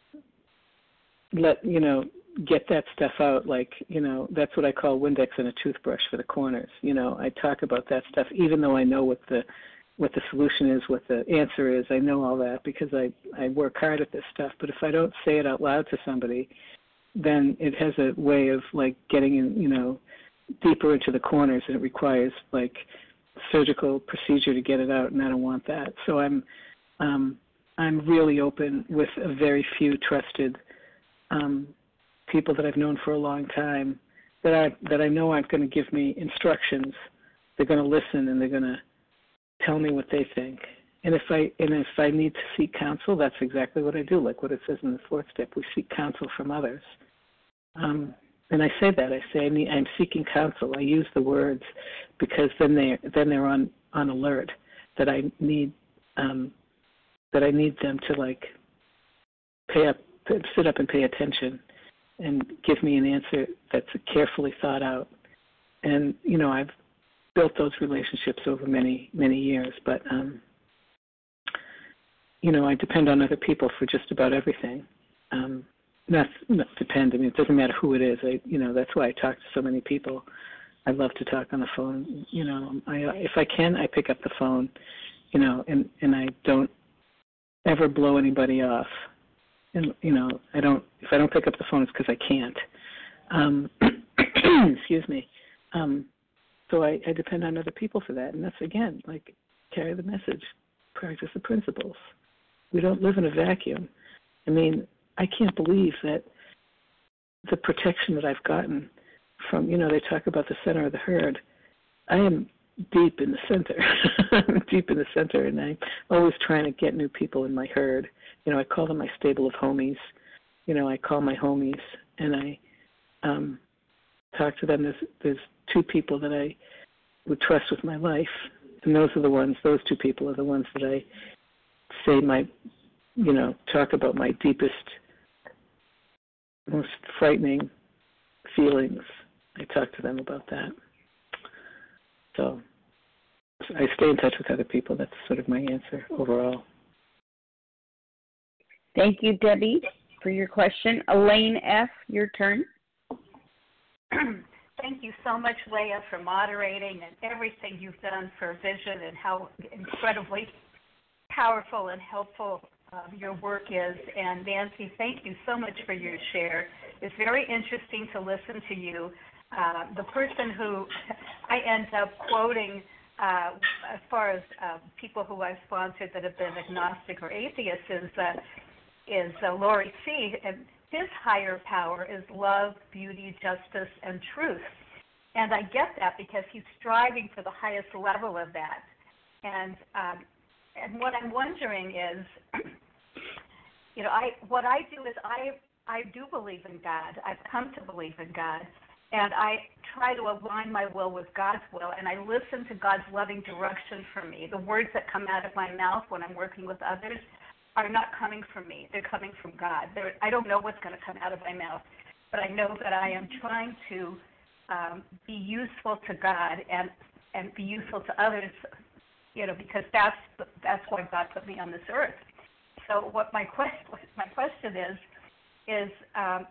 let, you know, get that stuff out. Like, you know, that's what I call Windex and a toothbrush for the corners. You know, I talk about that stuff even though I know what the what the solution is, what the answer is. I know all that because I, I work hard at this stuff. But if I don't say it out loud to somebody, then it has a way of, like, getting in, you know, deeper into the corners, and it requires, like, surgical procedure to get it out, and I don't want that. So I'm um, I'm really open with a very few trusted um, people that I've known for a long time that I that I know aren't going to give me instructions. They're going to listen, and they're going to tell me what they think. And if I and if I need to seek counsel, that's exactly what I do, like what it says in the fourth step. We seek counsel from others. Um, and I say that. I say I need, I'm seeking counsel. I use the words because then they then they're on, on alert that I need um, that I need them to, like, pay up, sit up and pay attention and give me an answer that's carefully thought out. And, you know, I've built those relationships over many, many years, but, um, you know, I depend on other people for just about everything. Um, not, not depend, I mean, it doesn't matter who it is. I, you know, that's why I talk to so many people. I love to talk on the phone. You know, I, if I can, I pick up the phone, you know, and, and I don't ever blow anybody off. And, you know, I don't, if I don't pick up the phone, it's because I can't. Um, excuse me. Um, so I, I depend on other people for that. And that's, again, like, carry the message, practice the principles. We don't live in a vacuum. I mean, I can't believe that the protection that I've gotten from, you know, they talk about the center of the herd. I am deep in the center, deep in the center, and I'm always trying to get new people in my herd. You know, I call them my stable of homies. You know, I call my homies, and I um, talk to them. There's, there's two people that I would trust with my life, and those are the ones, those two people are the ones that I say my, you know, talk about my deepest, most frightening feelings. I talk to them about that. So I stay in touch with other people. That's sort of my answer overall. Thank you, Debbie, for your question. Elaine F., your turn. Thank you so much, Leah, for moderating and everything you've done for Vision and how incredibly powerful and helpful um, your work is. And Nancy, thank you so much for your share. It's very interesting to listen to you. Uh, the person who I end up quoting uh, as far as uh, people who I've sponsored that have been agnostic or atheists is uh, is uh, Laurie C. And his higher power is love, beauty, justice, and truth. And I get that because he's striving for the highest level of that. And um, and what I'm wondering is, you know, I what I do is I I do believe in God. I've come to believe in God. And I try to align my will with God's will, and I listen to God's loving direction for me. The words that come out of my mouth when I'm working with others are not coming from me. They're coming from God. They're, I don't know what's going to come out of my mouth, but I know that I am trying to um, be useful to God and and be useful to others, you know, because that's that's why God put me on this earth. So what my question my question is is. Um,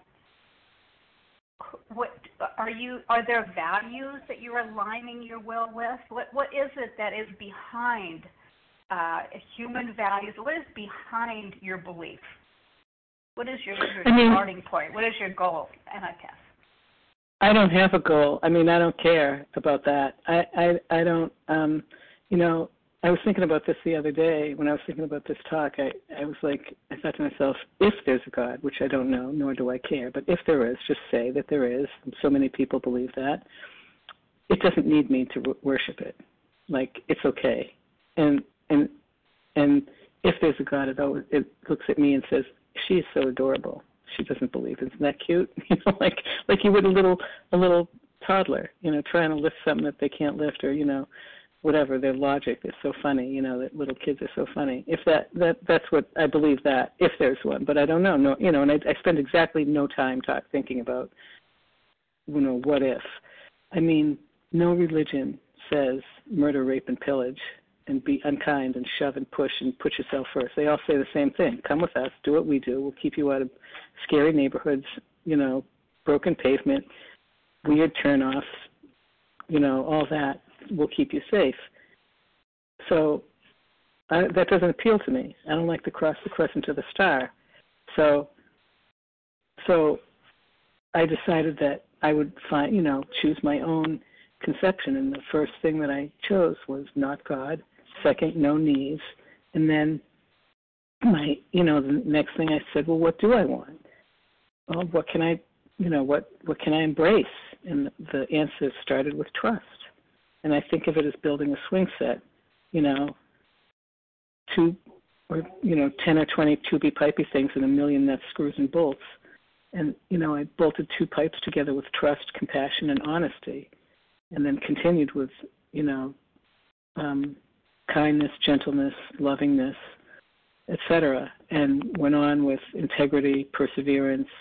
What are you? Are there values that you're aligning your will with? What What is it that is behind uh, human values? What is behind your belief? What is your, your I mean, starting point? What is your goal? And I pass. I don't have a goal. I mean, I don't care about that. I I, I don't. Um, you know, I was thinking about this the other day when I was thinking about this talk. I, I was like, I thought to myself, if there's a God, which I don't know, nor do I care, but if there is, just say that there is. And so many people believe that. It doesn't need me to worship it. Like, it's okay. And and and if there's a God, it always it looks at me and says, she is so adorable. She doesn't believe. Isn't that cute? You know, like like you would a little a little toddler, you know, trying to lift something that they can't lift, or you know. Whatever, their logic is so funny, you know, that little kids are so funny. If that, that that's what I believe that, if there's one, but I don't know, no, you know, and I, I spend exactly no time talk, thinking about, you know, what if. I mean, no religion says murder, rape, and pillage, and be unkind, and shove and push, and put yourself first. They all say the same thing. Come with us, do what we do, we'll keep you out of scary neighborhoods, you know, broken pavement, weird turnoffs, you know, all that. Will keep you safe. So I, that doesn't appeal to me. I don't like to cross the crescent to the star. So, so I decided that I would find, you know, choose my own conception. And the first thing that I chose was not God. Second, no knees. And then my, you know, the next thing I said, well, what do I want? Well, what can I, you know, what, what can I embrace? And the answer started with trust. And I think of it as building a swing set, you know, two or, you know, ten or twenty two-B-pipey things and a million nut screws and bolts. And, you know, I bolted two pipes together with trust, compassion, and honesty, and then continued with, you know, um, kindness, gentleness, lovingness, et cetera, and went on with integrity, perseverance,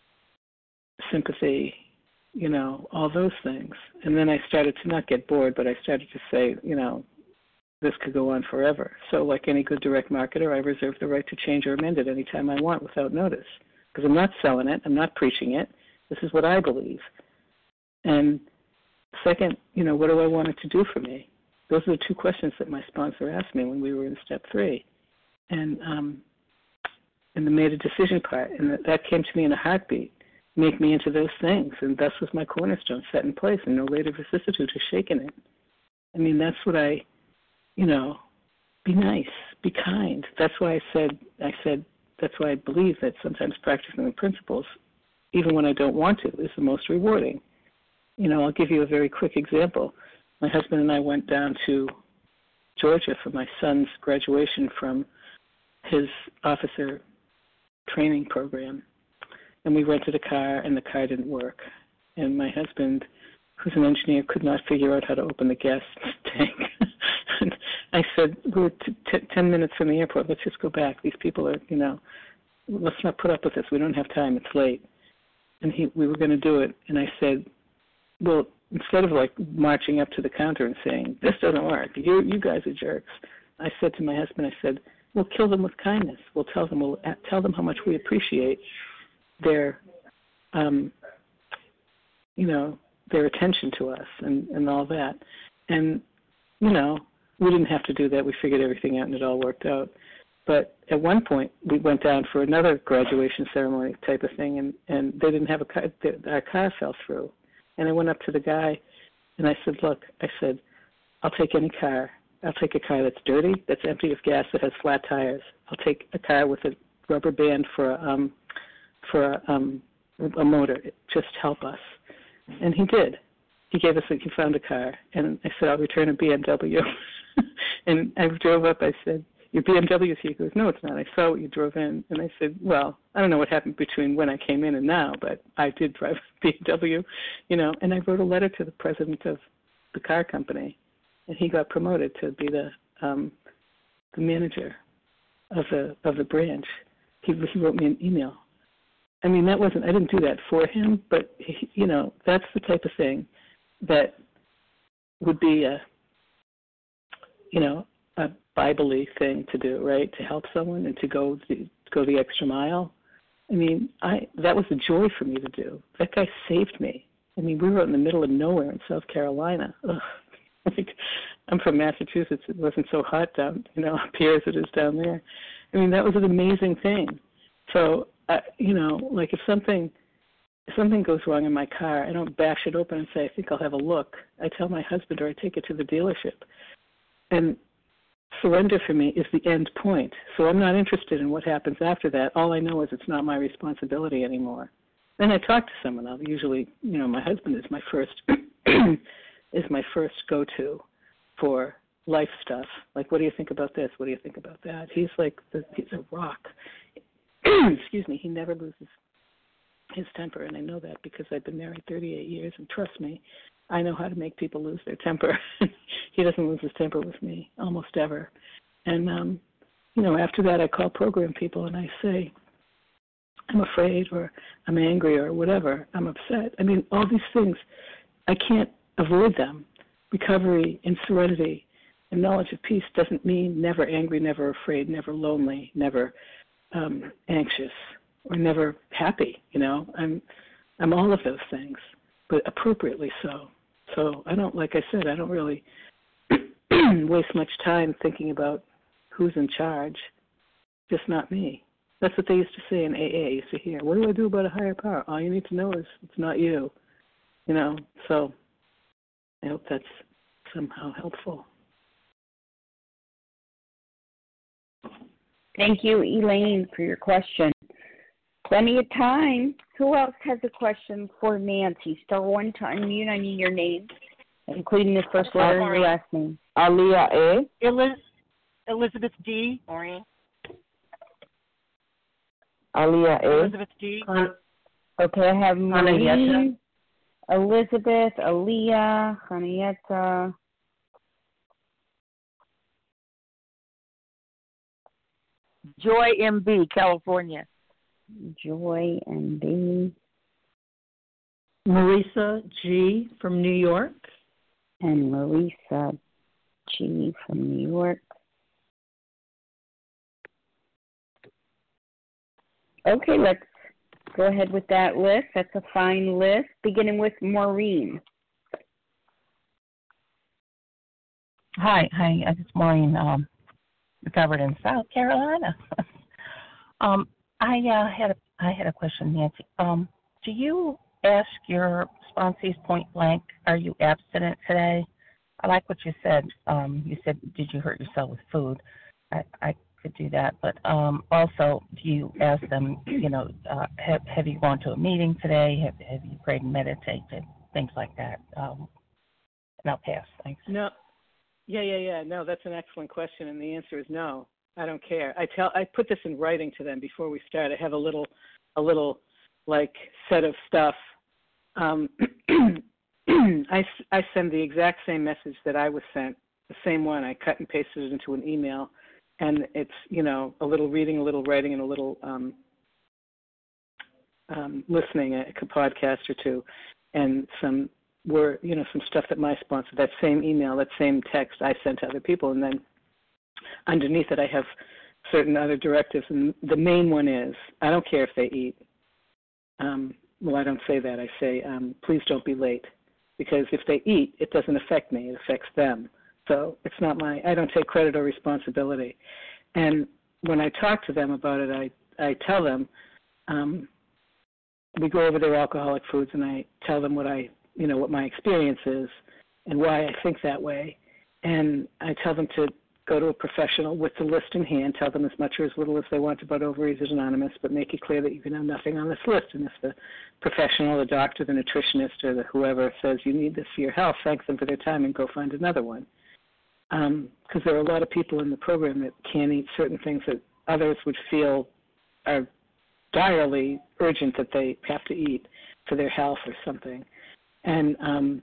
sympathy, you know, all those things. And then I started to not get bored, but I started to say, you know, this could go on forever. So like any good direct marketer, I reserve the right to change or amend it anytime I want without notice, because I'm not selling it. I'm not preaching it. This is what I believe. And second, you know, what do I want it to do for me? Those are the two questions that my sponsor asked me when we were in step three. And, um, and the made a decision part, and that, that came to me in a heartbeat. Make me into those things, and thus was my cornerstone set in place, and no later vicissitude has shaken it. I mean, that's what I, you know, be nice, be kind. That's why I said, I said, that's why I believe that sometimes practicing the principles, even when I don't want to, is the most rewarding. You know, I'll give you a very quick example. my husband and I went down to Georgia for my son's graduation from his officer training program. And we rented a car, and the car didn't work. And my husband, who's an engineer, could not figure out how to open the gas tank. And I said, we're t- t- ten minutes from the airport. Let's just go back. These people are, you know, let's not put up with this. We don't have time. It's late. And he, we were going to do it. And I said, well, instead of like marching up to the counter and saying, this doesn't work, you you guys are jerks, I said to my husband, I said, we'll kill them with kindness. We'll tell them, we'll tell them how much we appreciate their, um, you know, their attention to us and, and all that. And, you know, we didn't have to do that. We figured everything out and it all worked out. But at one point, we went down for another graduation ceremony type of thing, and, and they didn't have a car. Our car fell through. And I went up to the guy, and I said, look, I said, I'll take any car. I'll take a car that's dirty, that's empty of gas, that has flat tires. I'll take a car with a rubber band for a, um, for a, um, a motor. Just help us. And he did. He gave us, a, he found a car, and I said, I'll return a B M W. And I drove up, I said, your B M W is here. He goes, no, it's not. I saw what you drove in. And I said, well, I don't know what happened between when I came in and now, but I did drive a B M W, you know, and I wrote a letter to the president of the car company, and he got promoted to be the um, the manager of the of the branch. He, he wrote me an email. I mean, that wasn't, I didn't do that for him, but, he, you know, that's the type of thing that would be a, you know, a Bible-y thing to do, right? To help someone and to go the, go the extra mile. I mean, I that was a joy for me to do. That guy saved me. I mean, we were out in the middle of nowhere in South Carolina. Ugh. Like, I'm from Massachusetts. It wasn't so hot down, you know, up here as it is down there. I mean, that was an amazing thing. So, uh, you know, like if something if something goes wrong in my car, I don't bash it open and say, I think I'll have a look. I tell my husband or I take it to the dealership. And surrender for me is the end point. So I'm not interested in what happens after that. All I know is it's not my responsibility anymore. Then I talk to someone. I'll usually, you know, my husband is my first is my first go-to for life stuff. Like, what do you think about this? What do you think about that? He's like, the, he's a rock. Excuse me. He never loses his temper, and I know that because I've been married thirty-eight years, and trust me, I know how to make people lose their temper. He doesn't lose his temper with me almost ever. And, um, you know, after that I call program people and I say, I'm afraid or I'm angry or whatever, I'm upset. I mean, all these things, I can't avoid them. Recovery and serenity and knowledge of peace doesn't mean never angry, never afraid, never lonely, never um, anxious, or never happy. You know, I'm I'm all of those things, but appropriately so. So I don't, like I said, I don't really waste much time thinking about who's in charge. Just not me. That's what they used to say in A A. I used to hear, what do I do about a higher power? All you need to know is it's not you. You know, so I hope that's somehow helpful. Thank you, Elaine, for your question. Plenty of time. Who else has a question for Nancy? Star one to unmute. I need your name, including the first letter and your last name. Aliyah A. Eliz- Elizabeth D. Maureen. Aliyah A. Elizabeth D. Okay, I have Maureen, Elizabeth, Aliyah, Hanietta. Joy M B, California. Joy and B. Marisa G. from New York. And Marisa G. from New York. Okay, let's go ahead with that list. That's a fine list, beginning with Maureen. Hi, hi, it's Maureen, um, recovered in South Carolina. um, I uh, had a, I had a question, Nancy. Um, do you ask your sponsees point blank, are you abstinent today? I like what you said. Um, you said, did you hurt yourself with food? I, I could do that. But um, also, do you ask them, you know, uh, have, have you gone to a meeting today? Have, have you prayed and meditated? Things like that. Um, And I'll pass. Thanks. No. Yeah, yeah, yeah. No, that's an excellent question, and the answer is no. I don't care. I tell. I put this in writing to them before we start. I have a little, a little, like set of stuff. Um, I I send the exact same message that I was sent, the same one. I cut and pasted it into an email, and it's you know a little reading, a little writing, and a little um, um, listening, a, a podcast or two, and some. Were you know some stuff that my sponsor, that same email, that same text I sent to other people, and then underneath it I have certain other directives, and the main one is I don't care if they eat. Um, well, I don't say that. I say um, please don't be late, because if they eat, it doesn't affect me. It affects them. So it's not my. I don't take credit or responsibility. And when I talk to them about it, I I tell them um, we go over their alcoholic foods, and I tell them what I. you know, what my experience is and why I think that way. And I tell them to go to a professional with the list in hand, tell them as much or as little as they want about Overeaters Anonymous, but make it clear that you can have nothing on this list. And if the professional, the doctor, the nutritionist, or the whoever says you need this for your health, thank them for their time and go find another one. Because um, there are a lot of people in the program that can't eat certain things that others would feel are direly urgent that they have to eat for their health or something. And um,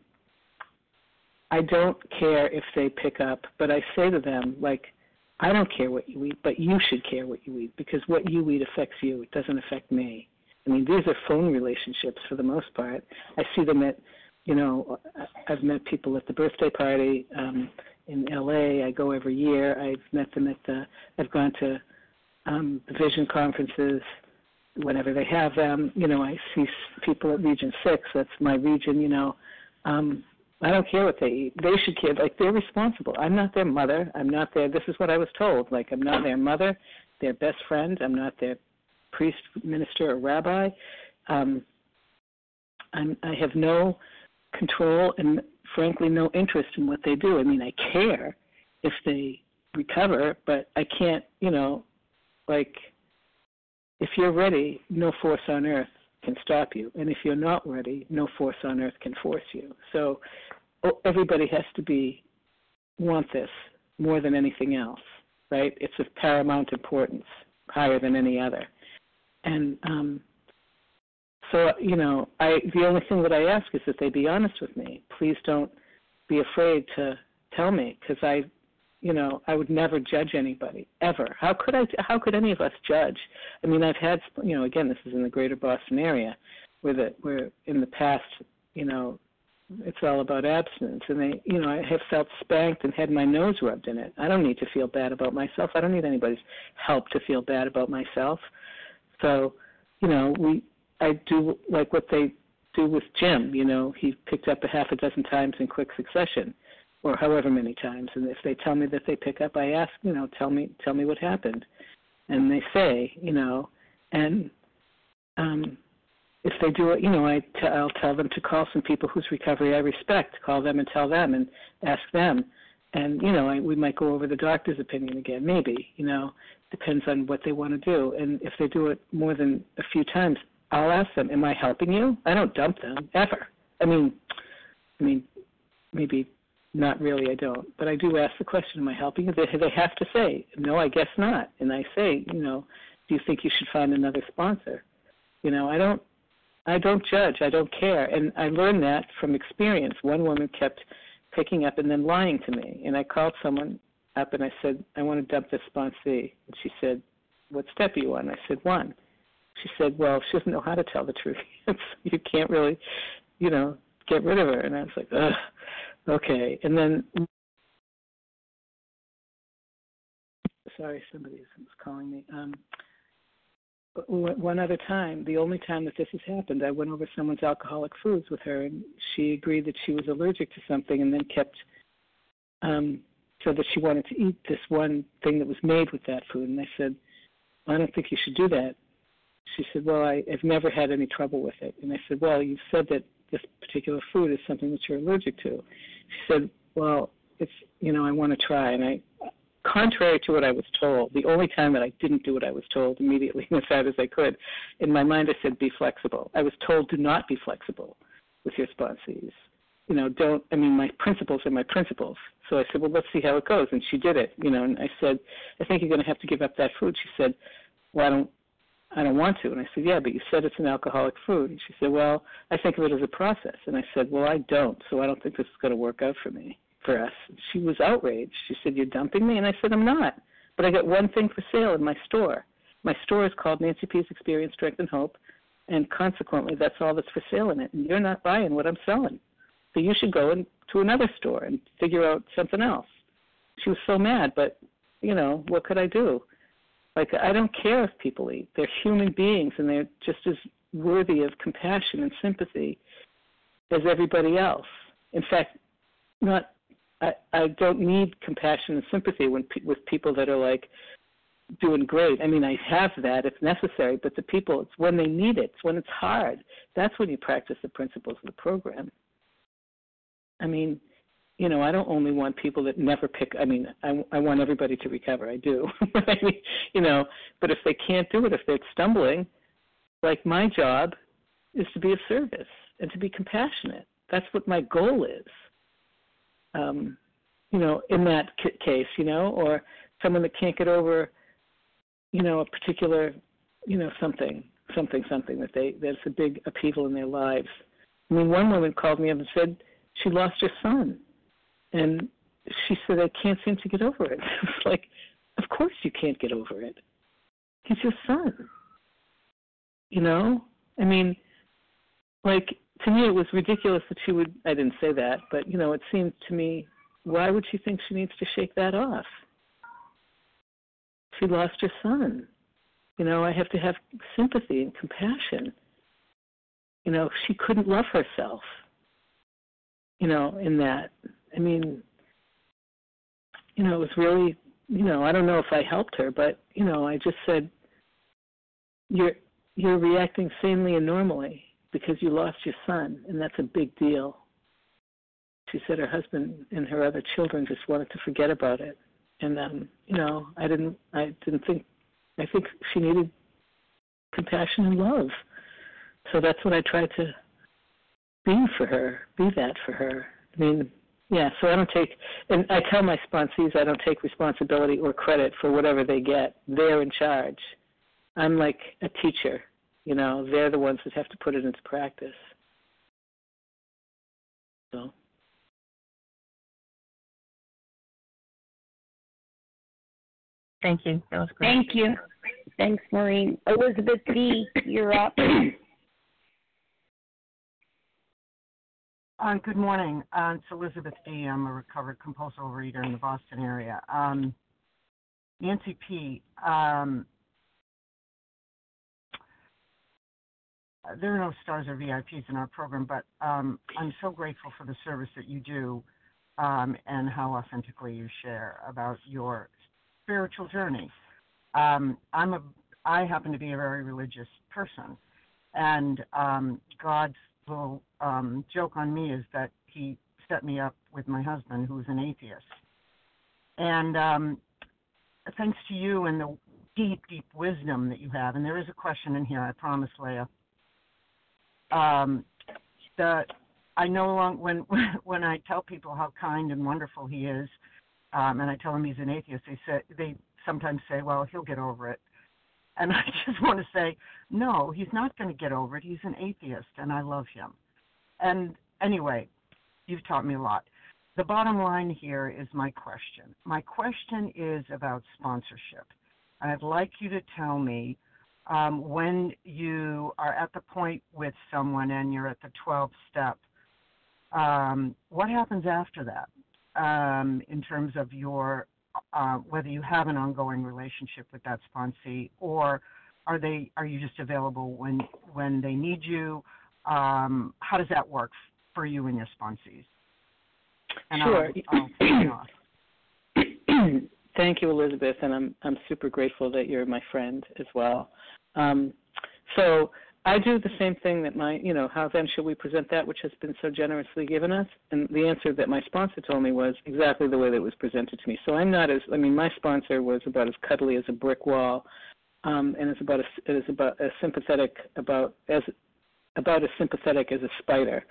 I don't care if they pick up, but I say to them, like, I don't care what you eat, but you should care what you eat, because what you eat affects you. It doesn't affect me. I mean, these are phone relationships for the most part. I see them at, you know, I've met people at the birthday party um, in L A. I go every year. I've met them at the, I've gone to um, the Vision conferences, whenever they have them. You know, I see people at Region six, that's my region, you know. Um, I don't care what they eat. They should care. Like, they're responsible. I'm not their mother. I'm not their, this is what I was told. Like, I'm not their mother, their best friend. I'm not their priest, minister, or rabbi. Um, I'm, I have no control and, frankly, no interest in what they do. I mean, I care if they recover, but I can't, you know, like, if you're ready, no force on earth can stop you. And if you're not ready, no force on earth can force you. So everybody has to be, want this more than anything else, right? It's of paramount importance, higher than any other. And um, so, you know, I the only thing that I ask is that they be honest with me. Please don't be afraid to tell me, because I, you know, I would never judge anybody, ever. How could I, how could any of us judge? I mean, I've had, you know, again, this is in the greater Boston area, where, the, where in the past, you know, it's all about abstinence. And they, you know, I have felt spanked and had my nose rubbed in it. I don't need to feel bad about myself. I don't need anybody's help to feel bad about myself. So, you know, we, I do like what they do with Jim. You know, he picked up a half a dozen times in quick succession, or however many times. And if they tell me that they pick up, I ask, you know, tell me tell me what happened. And they say, you know, and um, if they do it, you know, I t- I'll tell them to call some people whose recovery I respect, call them and tell them and ask them. And, you know, I, we might go over the doctor's opinion again, maybe, you know, depends on what they want to do. And if they do it more than a few times, I'll ask them, am I helping you? I don't dump them, ever. I mean, I mean, maybe not really, I don't. But I do ask the question, am I helping you? They, they have to say, no, I guess not. And I say, you know, do you think you should find another sponsor? You know, I don't, I don't judge. I don't care. And I learned that from experience. One woman kept picking up and then lying to me. And I called someone up and I said, I want to dump this sponsee. And she said, what step are you on? I said, one. She said, well, she doesn't know how to tell the truth. You can't really, you know, get rid of her. And I was like, ugh, okay. And then, sorry, somebody was calling me. Um, one other time, the only time that this has happened, I went over someone's alcoholic foods with her, and she agreed that she was allergic to something and then kept, um, said that she wanted to eat this one thing that was made with that food. And I said, I don't think you should do that. She said, well, I, I've never had any trouble with it. And I said, well, you've said that this particular food is something that you're allergic to. She said, well, it's, you know, I want to try. And I, contrary to what I was told, the only time that I didn't do what I was told immediately, as fast as I could, in my mind I said, be flexible. I was told, do not be flexible with your sponsees. you know, don't, I mean, my principles are my principles. So I said, well, let's see how it goes. And she did it, you know, and I said, I think you're going to have to give up that food. She said, well, I don't, I don't want to. And I said, yeah, but you said it's an alcoholic food. And she said, well, I think of it as a process. And I said, well, I don't, so I don't think this is going to work out for me, for us. She was outraged. She said, you're dumping me? And I said, I'm not. But I got one thing for sale in my store. My store is called Nancy P's Experience, Strength, and Hope, and consequently, that's all that's for sale in it. And you're not buying what I'm selling. So you should go in, to another store and figure out something else. She was so mad, but, you know, what could I do? Like, I don't care if people eat. They're human beings, and they're just as worthy of compassion and sympathy as everybody else. In fact, not I, I don't need compassion and sympathy when with people that are, like, doing great. I mean, I have that if necessary, but the people, it's when they need it. It's when it's hard. That's when you practice the principles of the program. I mean, you know, I don't only want people that never pick, I mean, I, I want everybody to recover. I do. I mean, you know, but if they can't do it, if they're stumbling, like my job is to be of service and to be compassionate. That's what my goal is, um, you know, in that c- case, you know, or someone that can't get over, you know, a particular, you know, something, something, something that they, that's a big upheaval in their lives. I mean, one woman called me up and said she lost her son. And she said, I can't seem to get over it. It's like, of course you can't get over it. He's your son. You know? I mean, like, to me it was ridiculous that she would, I didn't say that, but, you know, it seemed to me, why would she think she needs to shake that off? She lost her son. You know, I have to have sympathy and compassion. You know, she couldn't love herself, you know, in that. I mean, you know, it was really, you know, I don't know if I helped her, but, you know, I just said, you're you're reacting sanely and normally because you lost your son, and that's a big deal. She said her husband and her other children just wanted to forget about it. And, um, you know, I didn't, I didn't think, I think she needed compassion and love. So that's what I tried to be for her, be that for her. I mean, yeah, so I don't take, and I tell my sponsees I don't take responsibility or credit for whatever they get. They're in charge. I'm like a teacher, you know. They're the ones that have to put it into practice. So. Thank you. That was great. Thank you. Thanks, Maureen. Elizabeth D., you're up. Uh, good morning. Uh, it's Elizabeth D. I'm a recovered compulsive overeater in the Boston area. Um, Nancy P., um, there are no stars or V I Ps in our program, but um, I'm so grateful for the service that you do um, and how authentically you share about your spiritual journey. Um, I'm a, I happen to be a very religious person, and um, God's little um, joke on me is that he set me up with my husband, who is an atheist. And um, thanks to you and the deep, deep wisdom that you have, and there is a question in here, I promise, Leah. Um, the I no longer when when I tell people how kind and wonderful he is, um, and I tell them he's an atheist, they say they sometimes say, "Well, he'll get over it." And I just want to say, no, he's not going to get over it. He's an atheist, and I love him. And anyway, you've taught me a lot. The bottom line here is my question. My question is about sponsorship. I'd like you to tell me um, when you are at the point with someone and you're at the twelfth step, um, what happens after that um, in terms of your Uh, whether you have an ongoing relationship with that sponsee, or are they are you just available when when they need you? Um, how does that work for you and your sponsees? And sure. I'll, I'll Thank you, Elizabeth, and I'm I'm super grateful that you're my friend as well. Um, so I do the same thing that my, you know, how then should we present that which has been so generously given us? And the answer that my sponsor told me was exactly the way that it was presented to me. So I'm not as, I mean, my sponsor was about as cuddly as a brick wall, um, and is about as, is about as sympathetic about as about as sympathetic as a spider.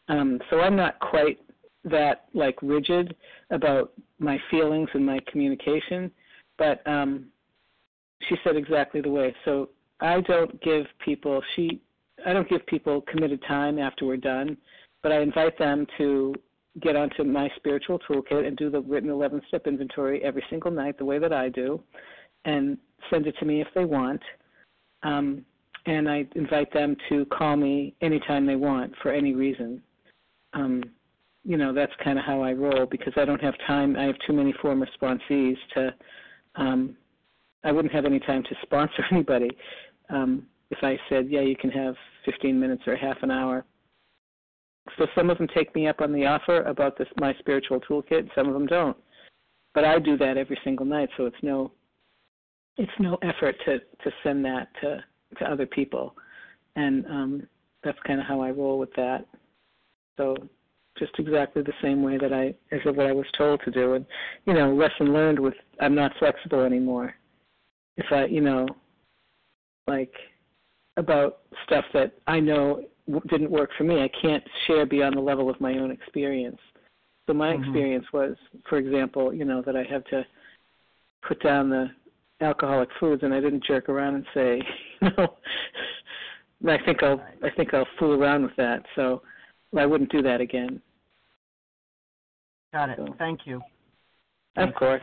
Um, so I'm not quite that like rigid about my feelings and my communication, but um, she said exactly the way. So I don't give people she I don't give people committed time after we're done, but I invite them to get onto my spiritual toolkit and do the written eleven-step inventory every single night the way that I do, and send it to me if they want. Um, and I invite them to call me anytime they want for any reason. Um, you know, that's kind of how I roll because I don't have time. I have too many form responsees to, um, I wouldn't have any time to sponsor anybody um, if I said, yeah, you can have fifteen minutes or half an hour. So some of them take me up on the offer about this, my spiritual toolkit. Some of them don't. But I do that every single night, so it's no, it's no effort to, to send that to, to other people. And um, that's kind of how I roll with that. So just exactly the same way that I, as of what I was told to do. And, you know, lesson learned with I'm not flexible anymore. If I, you know, like about stuff that I know didn't work for me, I can't share beyond the level of my own experience. So my mm-hmm. experience was, for example, you know, that I have to put down the alcoholic foods, and I didn't jerk around and say, you know, I think I'll, I think I'll fool around with that. So I wouldn't do that again. Got it. So, Thank you. Of course.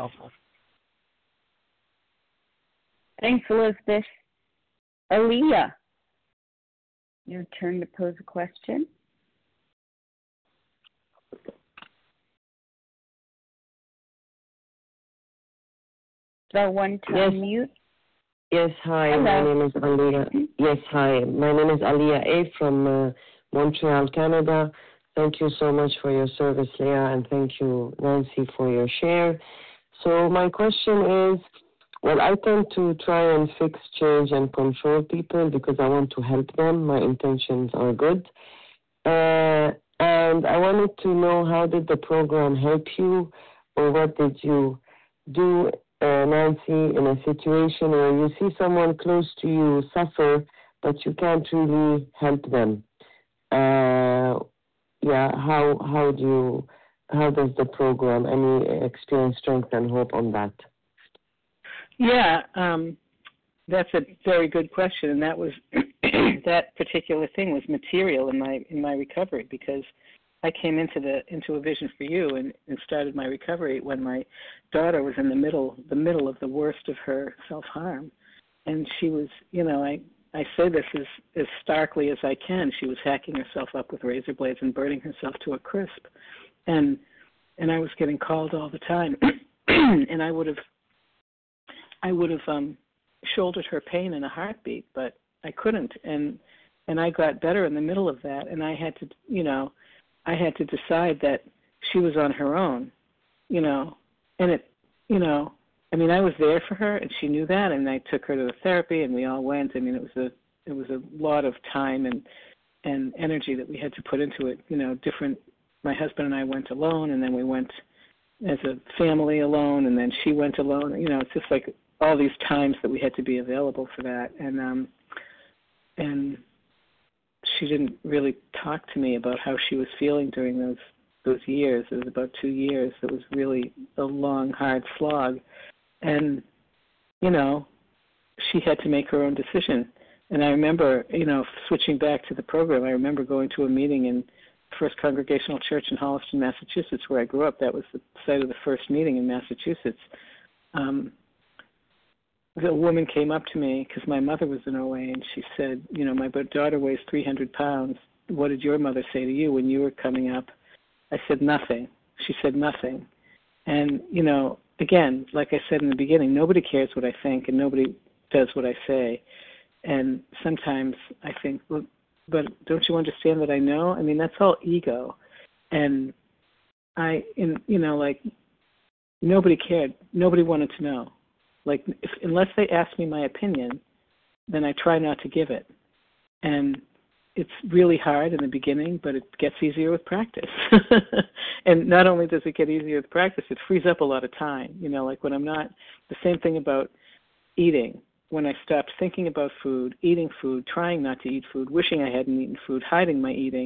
Thanks, Elizabeth. Aaliyah, your turn to pose a question. The one to yes. unmute. Yes, hi. Hello. My name is Aliyah. Yes, hi. My name is Aliyah A. from uh, Montreal, Canada. Thank you so much for your service, Leah, and thank you, Nancy, for your share. So my question is, well, I tend to try and fix, change, and control people because I want to help them. My intentions are good. Uh, and I wanted to know, how did the program help you, or what did you do, uh, Nancy, in a situation where you see someone close to you suffer, but you can't really help them? Uh, yeah, how how do you, how does the program, any experience, strength, and hope on that? Yeah, um, that's a very good question, and that was that particular thing was material in my in my recovery because I came into the into a Vision for You and, and started my recovery when my daughter was in the middle the middle of the worst of her self-harm, and she was, you know, I I say this as as starkly as I can. She was hacking herself up with razor blades and burning herself to a crisp, and and I was getting called all the time, and I would have. I would have um, shouldered her pain in a heartbeat, but I couldn't, and and I got better in the middle of that, and I had to, you know, I had to decide that she was on her own, you know, and it, you know, I mean, I was there for her, and she knew that, and I took her to the therapy, and we all went. I mean, it was a it was a lot of time and and energy that we had to put into it, you know, different. My husband and I went alone, and then we went as a family alone, and then she went alone. You know, it's just like all these times that we had to be available for that, and um, and she didn't really talk to me about how she was feeling during those those years. It was about two years. It was really a long, hard slog, and you know, she had to make her own decision. And I remember, you know, switching back to the program. I remember going to a meeting in First Congregational Church in Holliston, Massachusetts, where I grew up. That was the site of the first meeting in Massachusetts. Um, the woman came up to me because my mother was in O A, and she said, you know, my daughter weighs three hundred pounds. What did your mother say to you when you were coming up? I said, nothing. She said, nothing. And, you know, again, like I said in the beginning, nobody cares what I think and nobody does what I say. And sometimes I think, well, but don't you understand that I know? I mean, that's all ego. And I, in, you know, like, nobody cared. Nobody wanted to know. Like, if, unless they ask me my opinion, then I try not to give it. And it's really hard in the beginning, but it gets easier with practice. And not only does it get easier with practice, it frees up a lot of time. You know, like when I'm not, the same thing about eating. When I stopped thinking about food, eating food, trying not to eat food, wishing I hadn't eaten food, hiding my eating,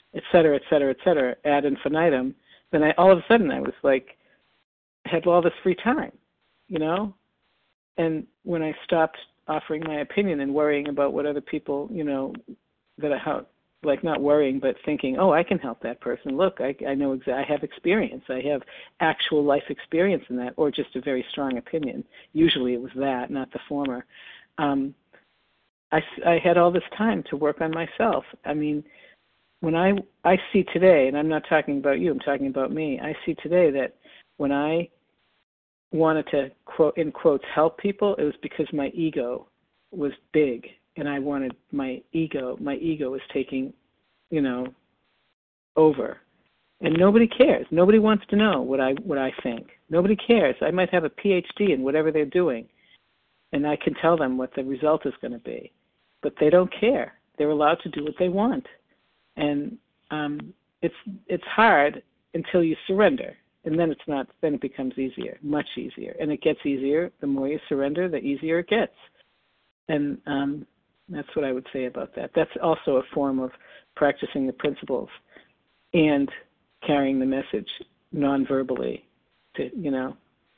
et cetera, et cetera, et cetera, ad infinitum, then I all of a sudden I was like, had all this free time, you know? And when I stopped offering my opinion and worrying about what other people, you know, that I, how, like not worrying, but thinking, oh, I can help that person. Look, I, I know, exa- I have experience. I have actual life experience in that, or just a very strong opinion. Usually it was that, not the former. Um, I, I had all this time to work on myself. I mean, when I, I see today, and I'm not talking about you, I'm talking about me, I see today that when I wanted to, quote, in quotes, help people, it was because my ego was big. And I wanted my ego, my ego was taking, you know, over. And nobody cares. Nobody wants to know what I what I think. Nobody cares. I might have a P H D in whatever they're doing, and I can tell them what the result is going to be. But they don't care. They're allowed to do what they want. And um, it's it's hard until you surrender. And then it's not, then it becomes easier, much easier. And it gets easier. The more you surrender, the easier it gets. And um that's what I would say about that. That's also a form of practicing the principles and carrying the message non-verbally to, you know,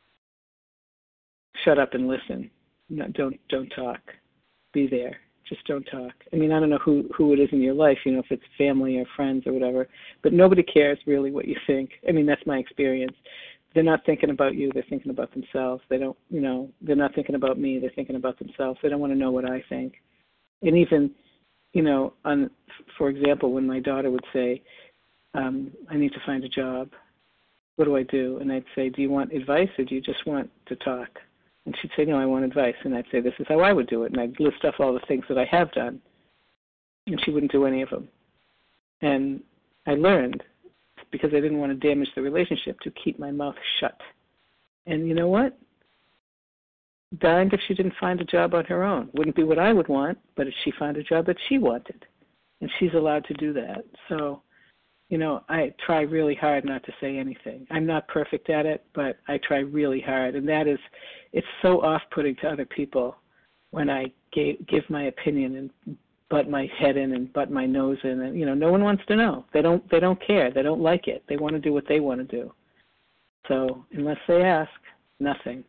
shut up and listen. No, don't don't talk. Be there. Just don't talk. I mean, I don't know who, who it is in your life, you know, if it's family or friends or whatever, but nobody cares really what you think. I mean, that's my experience. They're not thinking about you. They're thinking about themselves. They don't, you know, they're not thinking about me. They're thinking about themselves. They don't want to know what I think. And even, you know, on, for example, when my daughter would say, um, I need to find a job, what do I do? And I'd say, do you want advice or do you just want to talk? And she'd say, no, I want advice. And I'd say, this is how I would do it. And I'd list off all the things that I have done. And she wouldn't do any of them. And I learned, because I didn't want to damage the relationship, to keep my mouth shut. And you know what? Darned if she didn't find a job on her own. Wouldn't be what I would want, but if she found a job that she wanted. And she's allowed to do that. So, you know, I try really hard not to say anything. I'm not perfect at it, but I try really hard. And that is, it's so off-putting to other people when I gave, give my opinion and butt my head in and butt my nose in. And, you know, no one wants to know. They don't, they don't care. They don't like it. They want to do what they want to do. So unless they ask, nothing.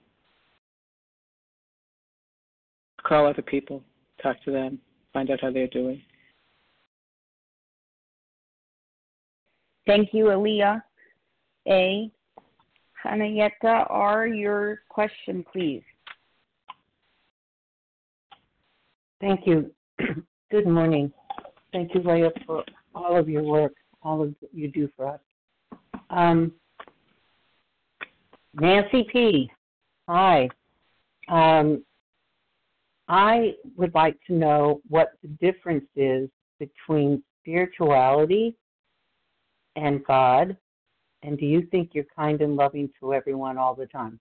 Call other people, talk to them, find out how they're doing. Thank you, Aaliyah. A. Hanayeta R., your question, please. Thank you. Good morning. Thank you, Leah, for all of your work, all of what you do for us. Um, Nancy P., hi. Um, I would like to know what the difference is between spirituality and God, and do you think you're kind and loving to everyone all the time?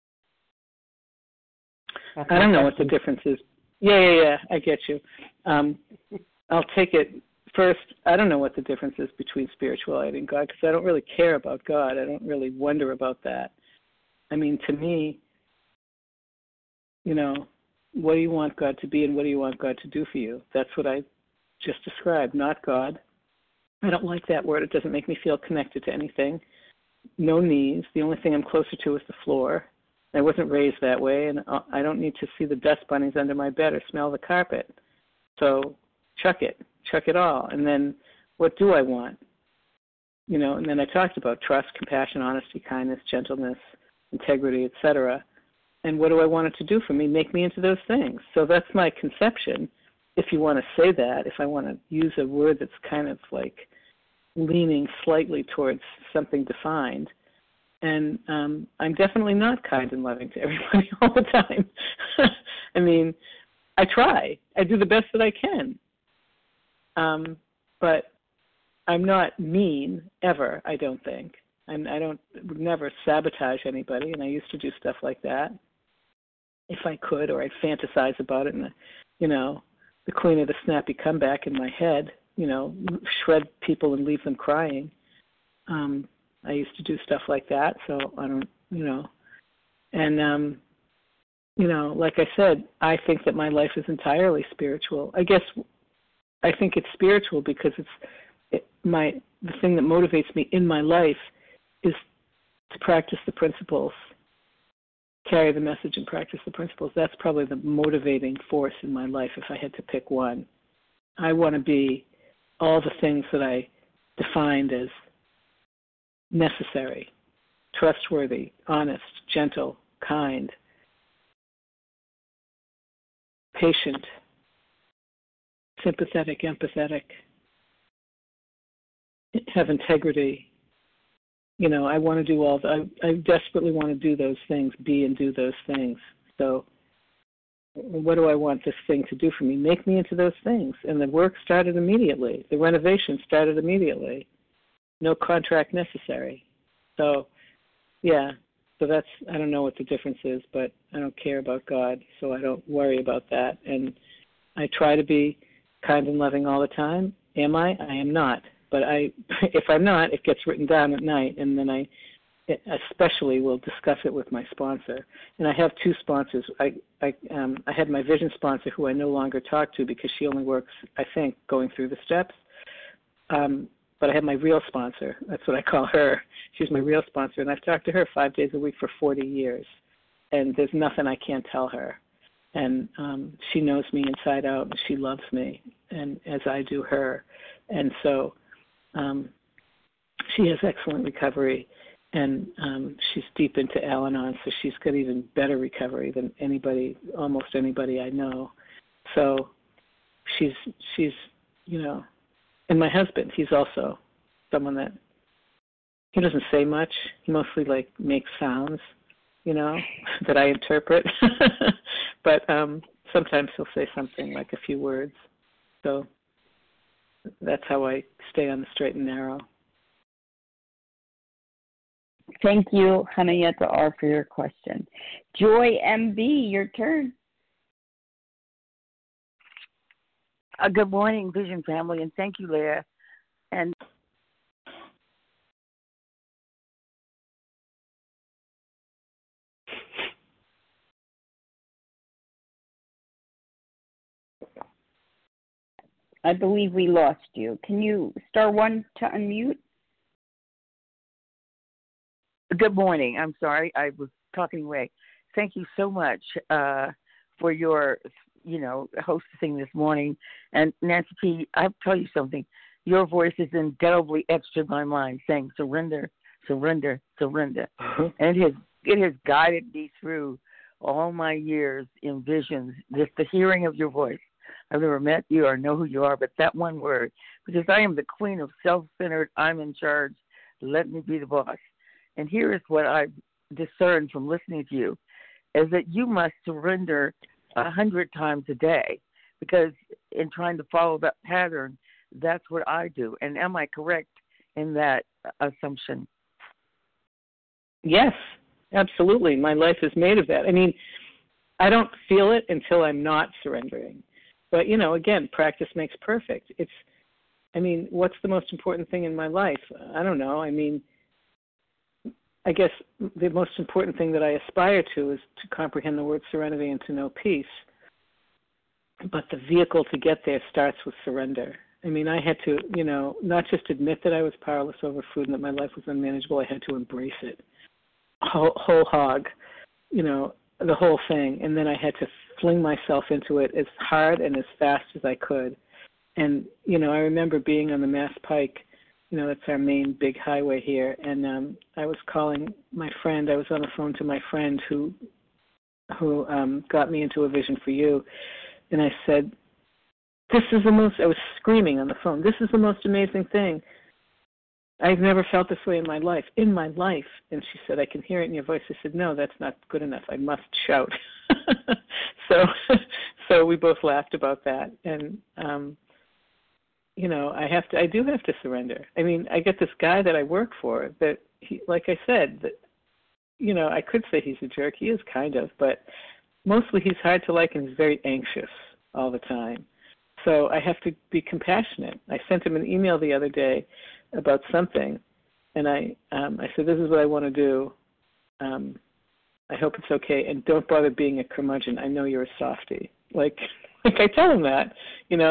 That's I don't know question. What the difference is. Yeah, yeah, yeah, I get you. Um, I'll take it first. I don't know what the difference is between spirituality and God, because I don't really care about God. I don't really wonder about that. I mean, to me, you know, what do you want God to be and what do you want God to do for you? That's what I just described, not God. I don't like that word. It doesn't make me feel connected to anything. No knees. The only thing I'm closer to is the floor. I wasn't raised that way, and I don't need to see the dust bunnies under my bed or smell the carpet. So chuck it. Chuck it all. And then what do I want? You know, and then I talked about trust, compassion, honesty, kindness, gentleness, integrity, et cetera. And what do I want it to do for me? Make me into those things. So that's my conception, if you want to say that, if I want to use a word that's kind of like leaning slightly towards something defined. And um, I'm definitely not kind and loving to everybody all the time. I mean, I try. I do the best that I can. Um, but I'm not mean ever, I don't think. I'm, I don't would never sabotage anybody, and I used to do stuff like that if I could, or I'd fantasize about it, and, you know, the queen of the snappy comeback in my head, you know, shred people and leave them crying. Um, I used to do stuff like that, so I don't, you know. And, um, you know, like I said, I think that my life is entirely spiritual. I guess I think it's spiritual because it's it, my the thing that motivates me in my life is to practice the principles, carry the message and practice the principles. That's probably the motivating force in my life if I had to pick one. I want to be all the things that I defined as necessary, trustworthy, honest, gentle, kind, patient, sympathetic, empathetic, have integrity. You know, I want to do all the, I, I desperately want to do those things, be and do those things. So what do I want this thing to do for me? Make me into those things. And the work started immediately. The renovation started immediately. No contract necessary. So, yeah, so that's, I don't know what the difference is, but I don't care about God, so I don't worry about that. And I try to be kind and loving all the time. Am I? I am not. But I, if I'm not, it gets written down at night, and then I especially will discuss it with my sponsor. And I have two sponsors. I I, um, I had my vision sponsor, who I no longer talk to because she only works, I think, going through the steps. Um, but I have my real sponsor. That's what I call her. She's my real sponsor, and I've talked to her five days a week for forty years, and there's nothing I can't tell her. And um, she knows me inside out, and she loves me, and as I do her. And so um, she has excellent recovery, and um, she's deep into Al-Anon, so she's got even better recovery than anybody, almost anybody I know. So she's she's you know. And my husband, he's also someone that, he doesn't say much. He mostly, like, makes sounds, you know, that I interpret. But um, sometimes he'll say something, like a few words. So that's how I stay on the straight and narrow. Thank you, Henrietta R., for your question. Joy M B, your turn. Uh, good morning, Vision family, and thank you, Leah. And I believe we lost you. Can you star one to unmute? Good morning. I'm sorry, I was talking away. Thank you so much uh, for your, you know, hosting this morning. And Nancy P., I'll tell you something. Your voice is indelibly etched in my mind, saying surrender, surrender, surrender. Uh-huh. And it has, it has guided me through all my years in visions, just the hearing of your voice. I've never met you or know who you are, but that one word, because I am the queen of self-centered, I'm in charge, let me be the boss. And here is what I've discerned from listening to you, is that you must surrender a hundred times a day, because in trying to follow that pattern, that's what I do. And am I correct in that assumption? Yes, absolutely. My life is made of that. I mean, I don't feel it until I'm not surrendering. But, you know, again, practice makes perfect. It's, I mean, what's the most important thing in my life? I don't know. I mean, I guess the most important thing that I aspire to is to comprehend the word serenity and to know peace. But the vehicle to get there starts with surrender. I mean, I had to, you know, not just admit that I was powerless over food and that my life was unmanageable, I had to embrace it. Whole, whole hog, you know, the whole thing. And then I had to fling myself into it as hard and as fast as I could. And, you know, I remember being on the Mass Pike, you know, that's our main big highway here, and um, I was calling my friend, I was on the phone to my friend who who um, got me into A Vision for You, and I said, this is the most, I was screaming on the phone, this is the most amazing thing. I've never felt this way in my life, in my life. And she said, I can hear it in your voice. I said, no, that's not good enough. I must shout. so so we both laughed about that. And, um, you know, I have to, I do have to surrender. I mean, I get this guy that I work for that, he, like I said, that, you know, I could say he's a jerk. He is kind of, but mostly he's hard to like and he's very anxious all the time. So I have to be compassionate. I sent him an email the other day about something, and I um, I said, this is what I want to do. Um, I hope it's okay, and don't bother being a curmudgeon. I know you're a softie. Like, like I tell him that, you know.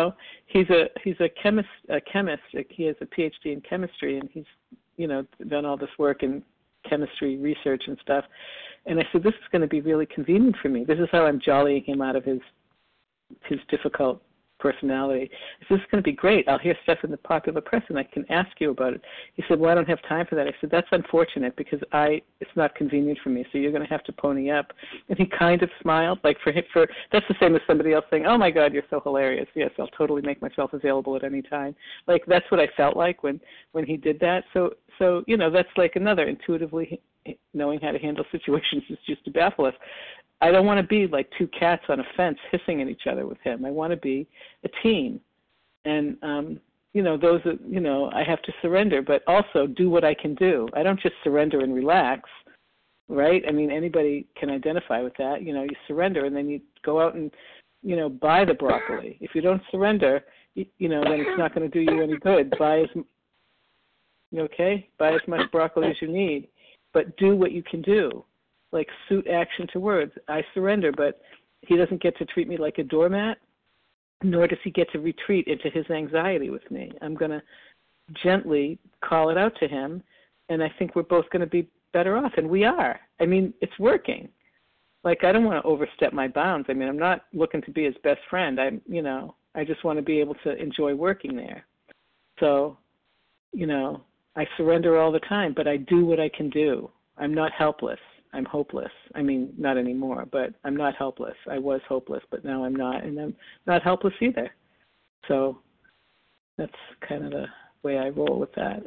he's a he's a chemist a chemist. He has a P H D in chemistry, and he's you know done all this work in chemistry research and stuff. And I said, this is going to be really convenient for me. This is how I'm jollying him out of his his difficult personality. I said, this is going to be great. I'll hear stuff in the popular press and I can ask you about it. He said, well, I don't have time for that. I said, that's unfortunate because I it's not convenient for me, so you're going to have to pony up. And he kind of smiled, like for him, for that's the same as somebody else saying, oh my God, you're so hilarious. Yes, I'll totally make myself available at any time. Like that's what I felt like when when he did that. So so you know that's like another intuitively knowing how to handle situations is just to baffle us. I don't want to be like two cats on a fence hissing at each other with him. I want to be a team. And, um, you know, those are, you know, I have to surrender, but also do what I can do. I don't just surrender and relax, right? I mean, anybody can identify with that. You know, you surrender and then you go out and, you know, buy the broccoli. If you don't surrender, you, you know, then it's not going to do you any good. Buy as, you okay? Buy as much broccoli as you need, but do what you can do. Like suit action to words. I surrender, but he doesn't get to treat me like a doormat, nor does he get to retreat into his anxiety with me. I'm going to gently call it out to him, and I think we're both going to be better off, and we are. I mean, it's working. Like, I don't want to overstep my bounds. I mean, I'm not looking to be his best friend. I'm, you know, I just want to be able to enjoy working there. So, you know, I surrender all the time, but I do what I can do. I'm not helpless. I'm hopeless. I mean, not anymore, but I'm not helpless. I was hopeless, but now I'm not, and I'm not helpless either. So that's kind of the way I roll with that.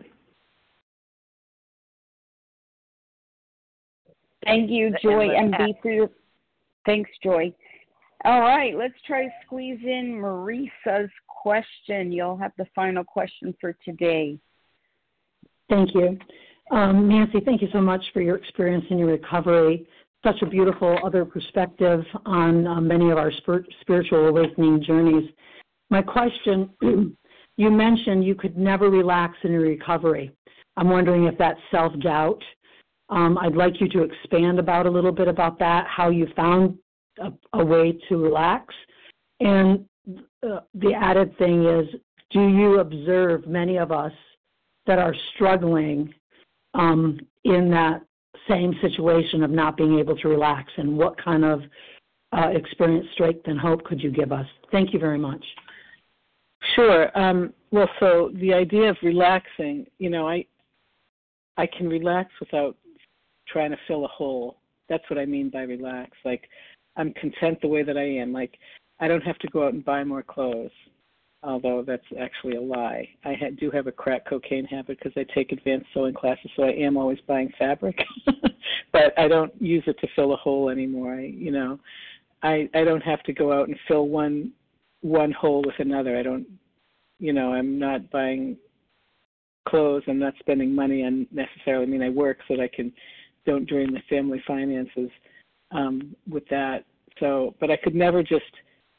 Thank you, Joy M B, for your. Thanks, Joy. All right, let's try to squeeze in Marisa's question. You'll have the final question for today. Thank you. Um, Nancy, thank you so much for your experience in your recovery. Such a beautiful other perspective on uh, many of our spir- spiritual awakening journeys. My question, you mentioned you could never relax in your recovery. I'm wondering if that's self-doubt. Um, I'd like you to expand about a little bit about that, how you found a, a way to relax. And uh, the added thing is, do you observe many of us that are struggling Um, in that same situation of not being able to relax, and what kind of uh, experience, strength, and hope could you give us? Thank you very much. Sure. Um, well, so the idea of relaxing, you know, I I can relax without trying to fill a hole. That's what I mean by relax. Like, I'm content the way that I am. Like, I don't have to go out and buy more clothes, although that's actually a lie. I ha- do have a crack cocaine habit because I take advanced sewing classes, so I am always buying fabric. But I don't use it to fill a hole anymore. I, you know, I I don't have to go out and fill one one hole with another. I don't, you know, I'm not buying clothes. I'm not spending money on necessarily. I mean, I work so that I can don't drain the family finances um, with that. So, but I could never just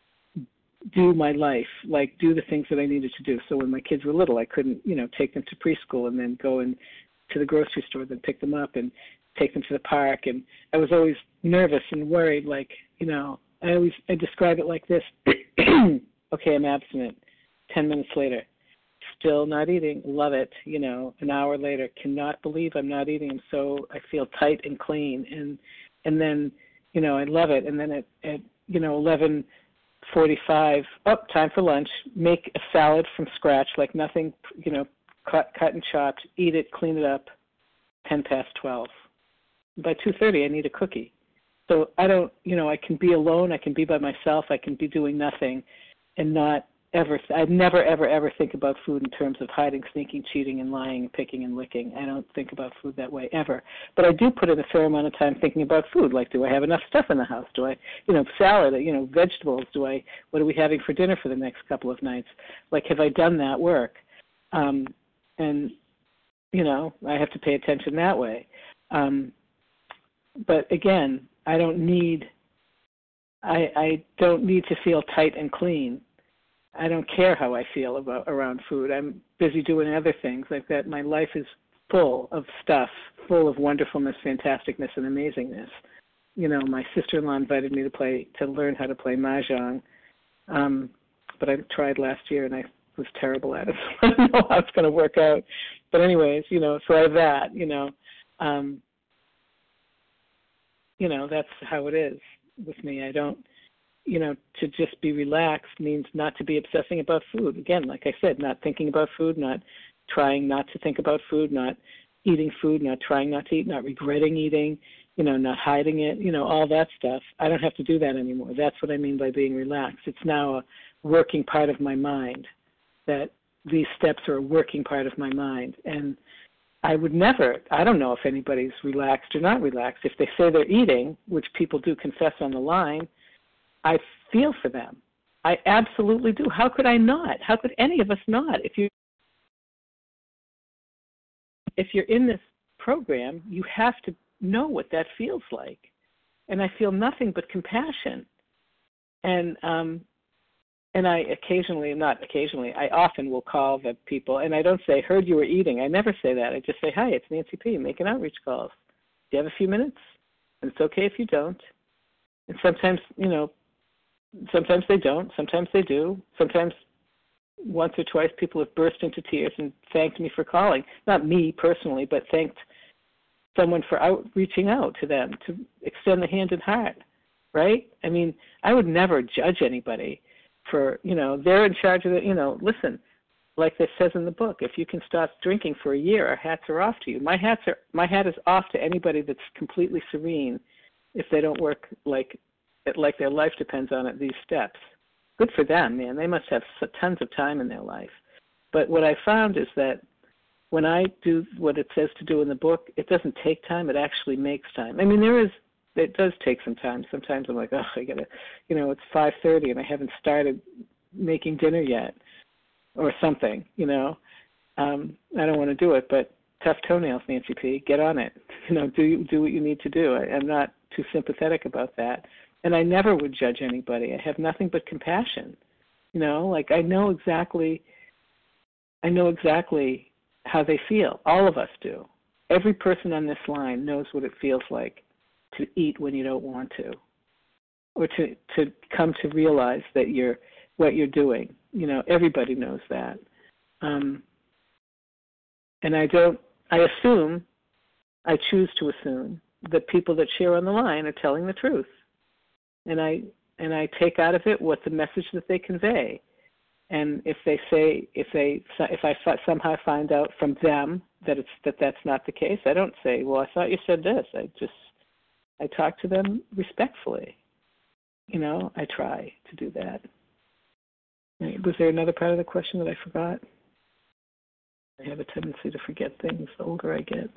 do my life, like do the things that I needed to do. So when my kids were little, I couldn't, you know, take them to preschool and then go and to the grocery store, then pick them up and take them to the park. And I was always nervous and worried, like, you know, I always, I describe it like this. Okay, I'm abstinent. Ten minutes later, still not eating. Love it. You know, an hour later, cannot believe I'm not eating. So I feel tight and clean. And, and then, you know, I love it. And then at, at you know, eleven forty-five, oh, time for lunch, make a salad from scratch, like nothing, you know, cut, cut and chopped, eat it, clean it up, ten past twelve. By two thirty, I need a cookie. So I don't, you know, I can be alone, I can be by myself, I can be doing nothing and not ever, I'd never, ever, ever think about food in terms of hiding, sneaking, cheating, and lying, picking, and licking. I don't think about food that way, ever. But I do put in a fair amount of time thinking about food, like, do I have enough stuff in the house? Do I, you know, salad, you know, vegetables, do I, what are we having for dinner for the next couple of nights? Like, have I done that work? Um, and, you know, I have to pay attention that way. Um, but, again, I don't need, I, I don't need to feel tight and clean. I don't care how I feel about around food. I'm busy doing other things. Like that, my life is full of stuff, full of wonderfulness, fantasticness, and amazingness. You know, my sister-in-law invited me to play to learn how to play mahjong. Um, but I tried last year and I was terrible at it. So I don't know how it's going to work out. But anyways, you know, so I have that, you know. Um, you know, that's how it is with me. I don't, you know, to just be relaxed means not to be obsessing about food. Again, like I said, not thinking about food, not trying not to think about food, not eating food, not trying not to eat, not regretting eating, you know, not hiding it, you know, all that stuff. I don't have to do that anymore. That's what I mean by being relaxed. It's now a working part of my mind, that these steps are a working part of my mind. And I would never, I don't know if anybody's relaxed or not relaxed. If they say they're eating, which people do confess on the line, I feel for them. I absolutely do. How could I not? How could any of us not? If you if you're in this program, you have to know what that feels like. And I feel nothing but compassion. And um, and I occasionally, not occasionally, I often will call the people, and I don't say, heard you were eating. I never say that. I just say, hi, it's Nancy P. making outreach calls. Do you have a few minutes? And it's okay if you don't. And sometimes, you know, sometimes they don't. Sometimes they do. Sometimes once or twice people have burst into tears and thanked me for calling. Not me personally, but thanked someone for out, reaching out to them, to extend the hand and heart, right? I mean, I would never judge anybody for, you know, they're in charge of it. You know, listen, like it says in the book, if you can stop drinking for a year, our hats are off to you. My hats are, my hat is off to anybody that's completely serene if they don't work like like their life depends on it, these steps. Good for them, man. They must have tons of time in their life. But what I found is that when I do what it says to do in the book, it doesn't take time. It actually makes time. I mean, there is, it does take some time. Sometimes I'm like, oh, I got to, you know, it's five thirty and I haven't started making dinner yet or something, you know. Um, I don't want to do it, but tough toenails, Nancy P. Get on it. You know, do do what you need to do. I, I'm not too sympathetic about that. And I never would judge anybody. I have nothing but compassion. You know, like I know exactly, I know exactly how they feel. All of us do. Every person on this line knows what it feels like to eat when you don't want to, or to, to come to realize that you're what you're doing. You know, everybody knows that. Um, and I don't, I assume, I choose to assume that people that share on the line are telling the truth. And I and I take out of it what the message that they convey. And if they say, if they, if I somehow find out from them that it's that that's not the case, I don't say, well, I thought you said this. I just, I talk to them respectfully. You know, I try to do that. Was there another part of the question that I forgot? I have a tendency to forget things the older I get.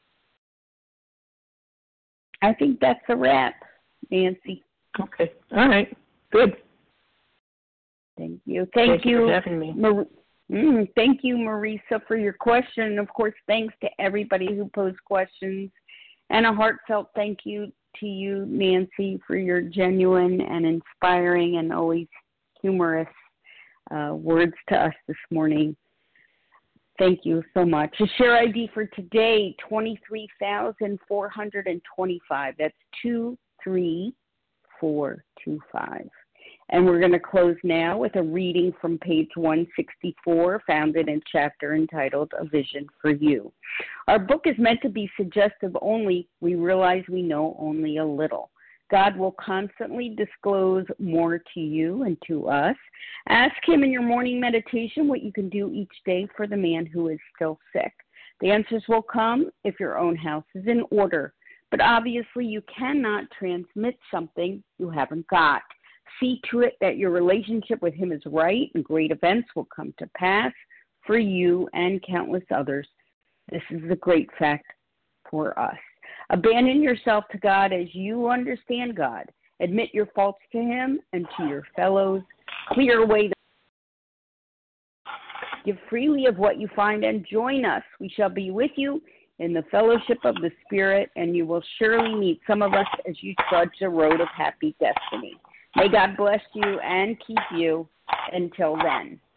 I think that's a wrap, Nancy. Okay. All right. Good. Thank you. Thank, thank you, you for having me. Mar- mm, thank you, Marisa, for your question. And, of course, thanks to everybody who posed questions. And a heartfelt thank you to you, Nancy, for your genuine and inspiring and always humorous uh, words to us this morning. Thank you so much. The share I D for today, twenty-three thousand four hundred twenty-five. That's two three four two five. And we're going to close now with a reading from page one sixty-four, found in a chapter entitled A Vision for You. Our book is meant to be suggestive only. We realize we know only a little. God will constantly disclose more to you and to us. Ask him in your morning meditation what you can do each day for the man who is still sick. The answers will come if your own house is in order. But obviously you cannot transmit something you haven't got. See to it that your relationship with him is right and great events will come to pass for you and countless others. This is the great fact for us. Abandon yourself to God as you understand God. Admit your faults to him and to your fellows. Clear away the Give freely of what you find and join us. We shall be with you in the fellowship of the Spirit, and you will surely meet some of us as you trudge the road of happy destiny. May God bless you and keep you until then.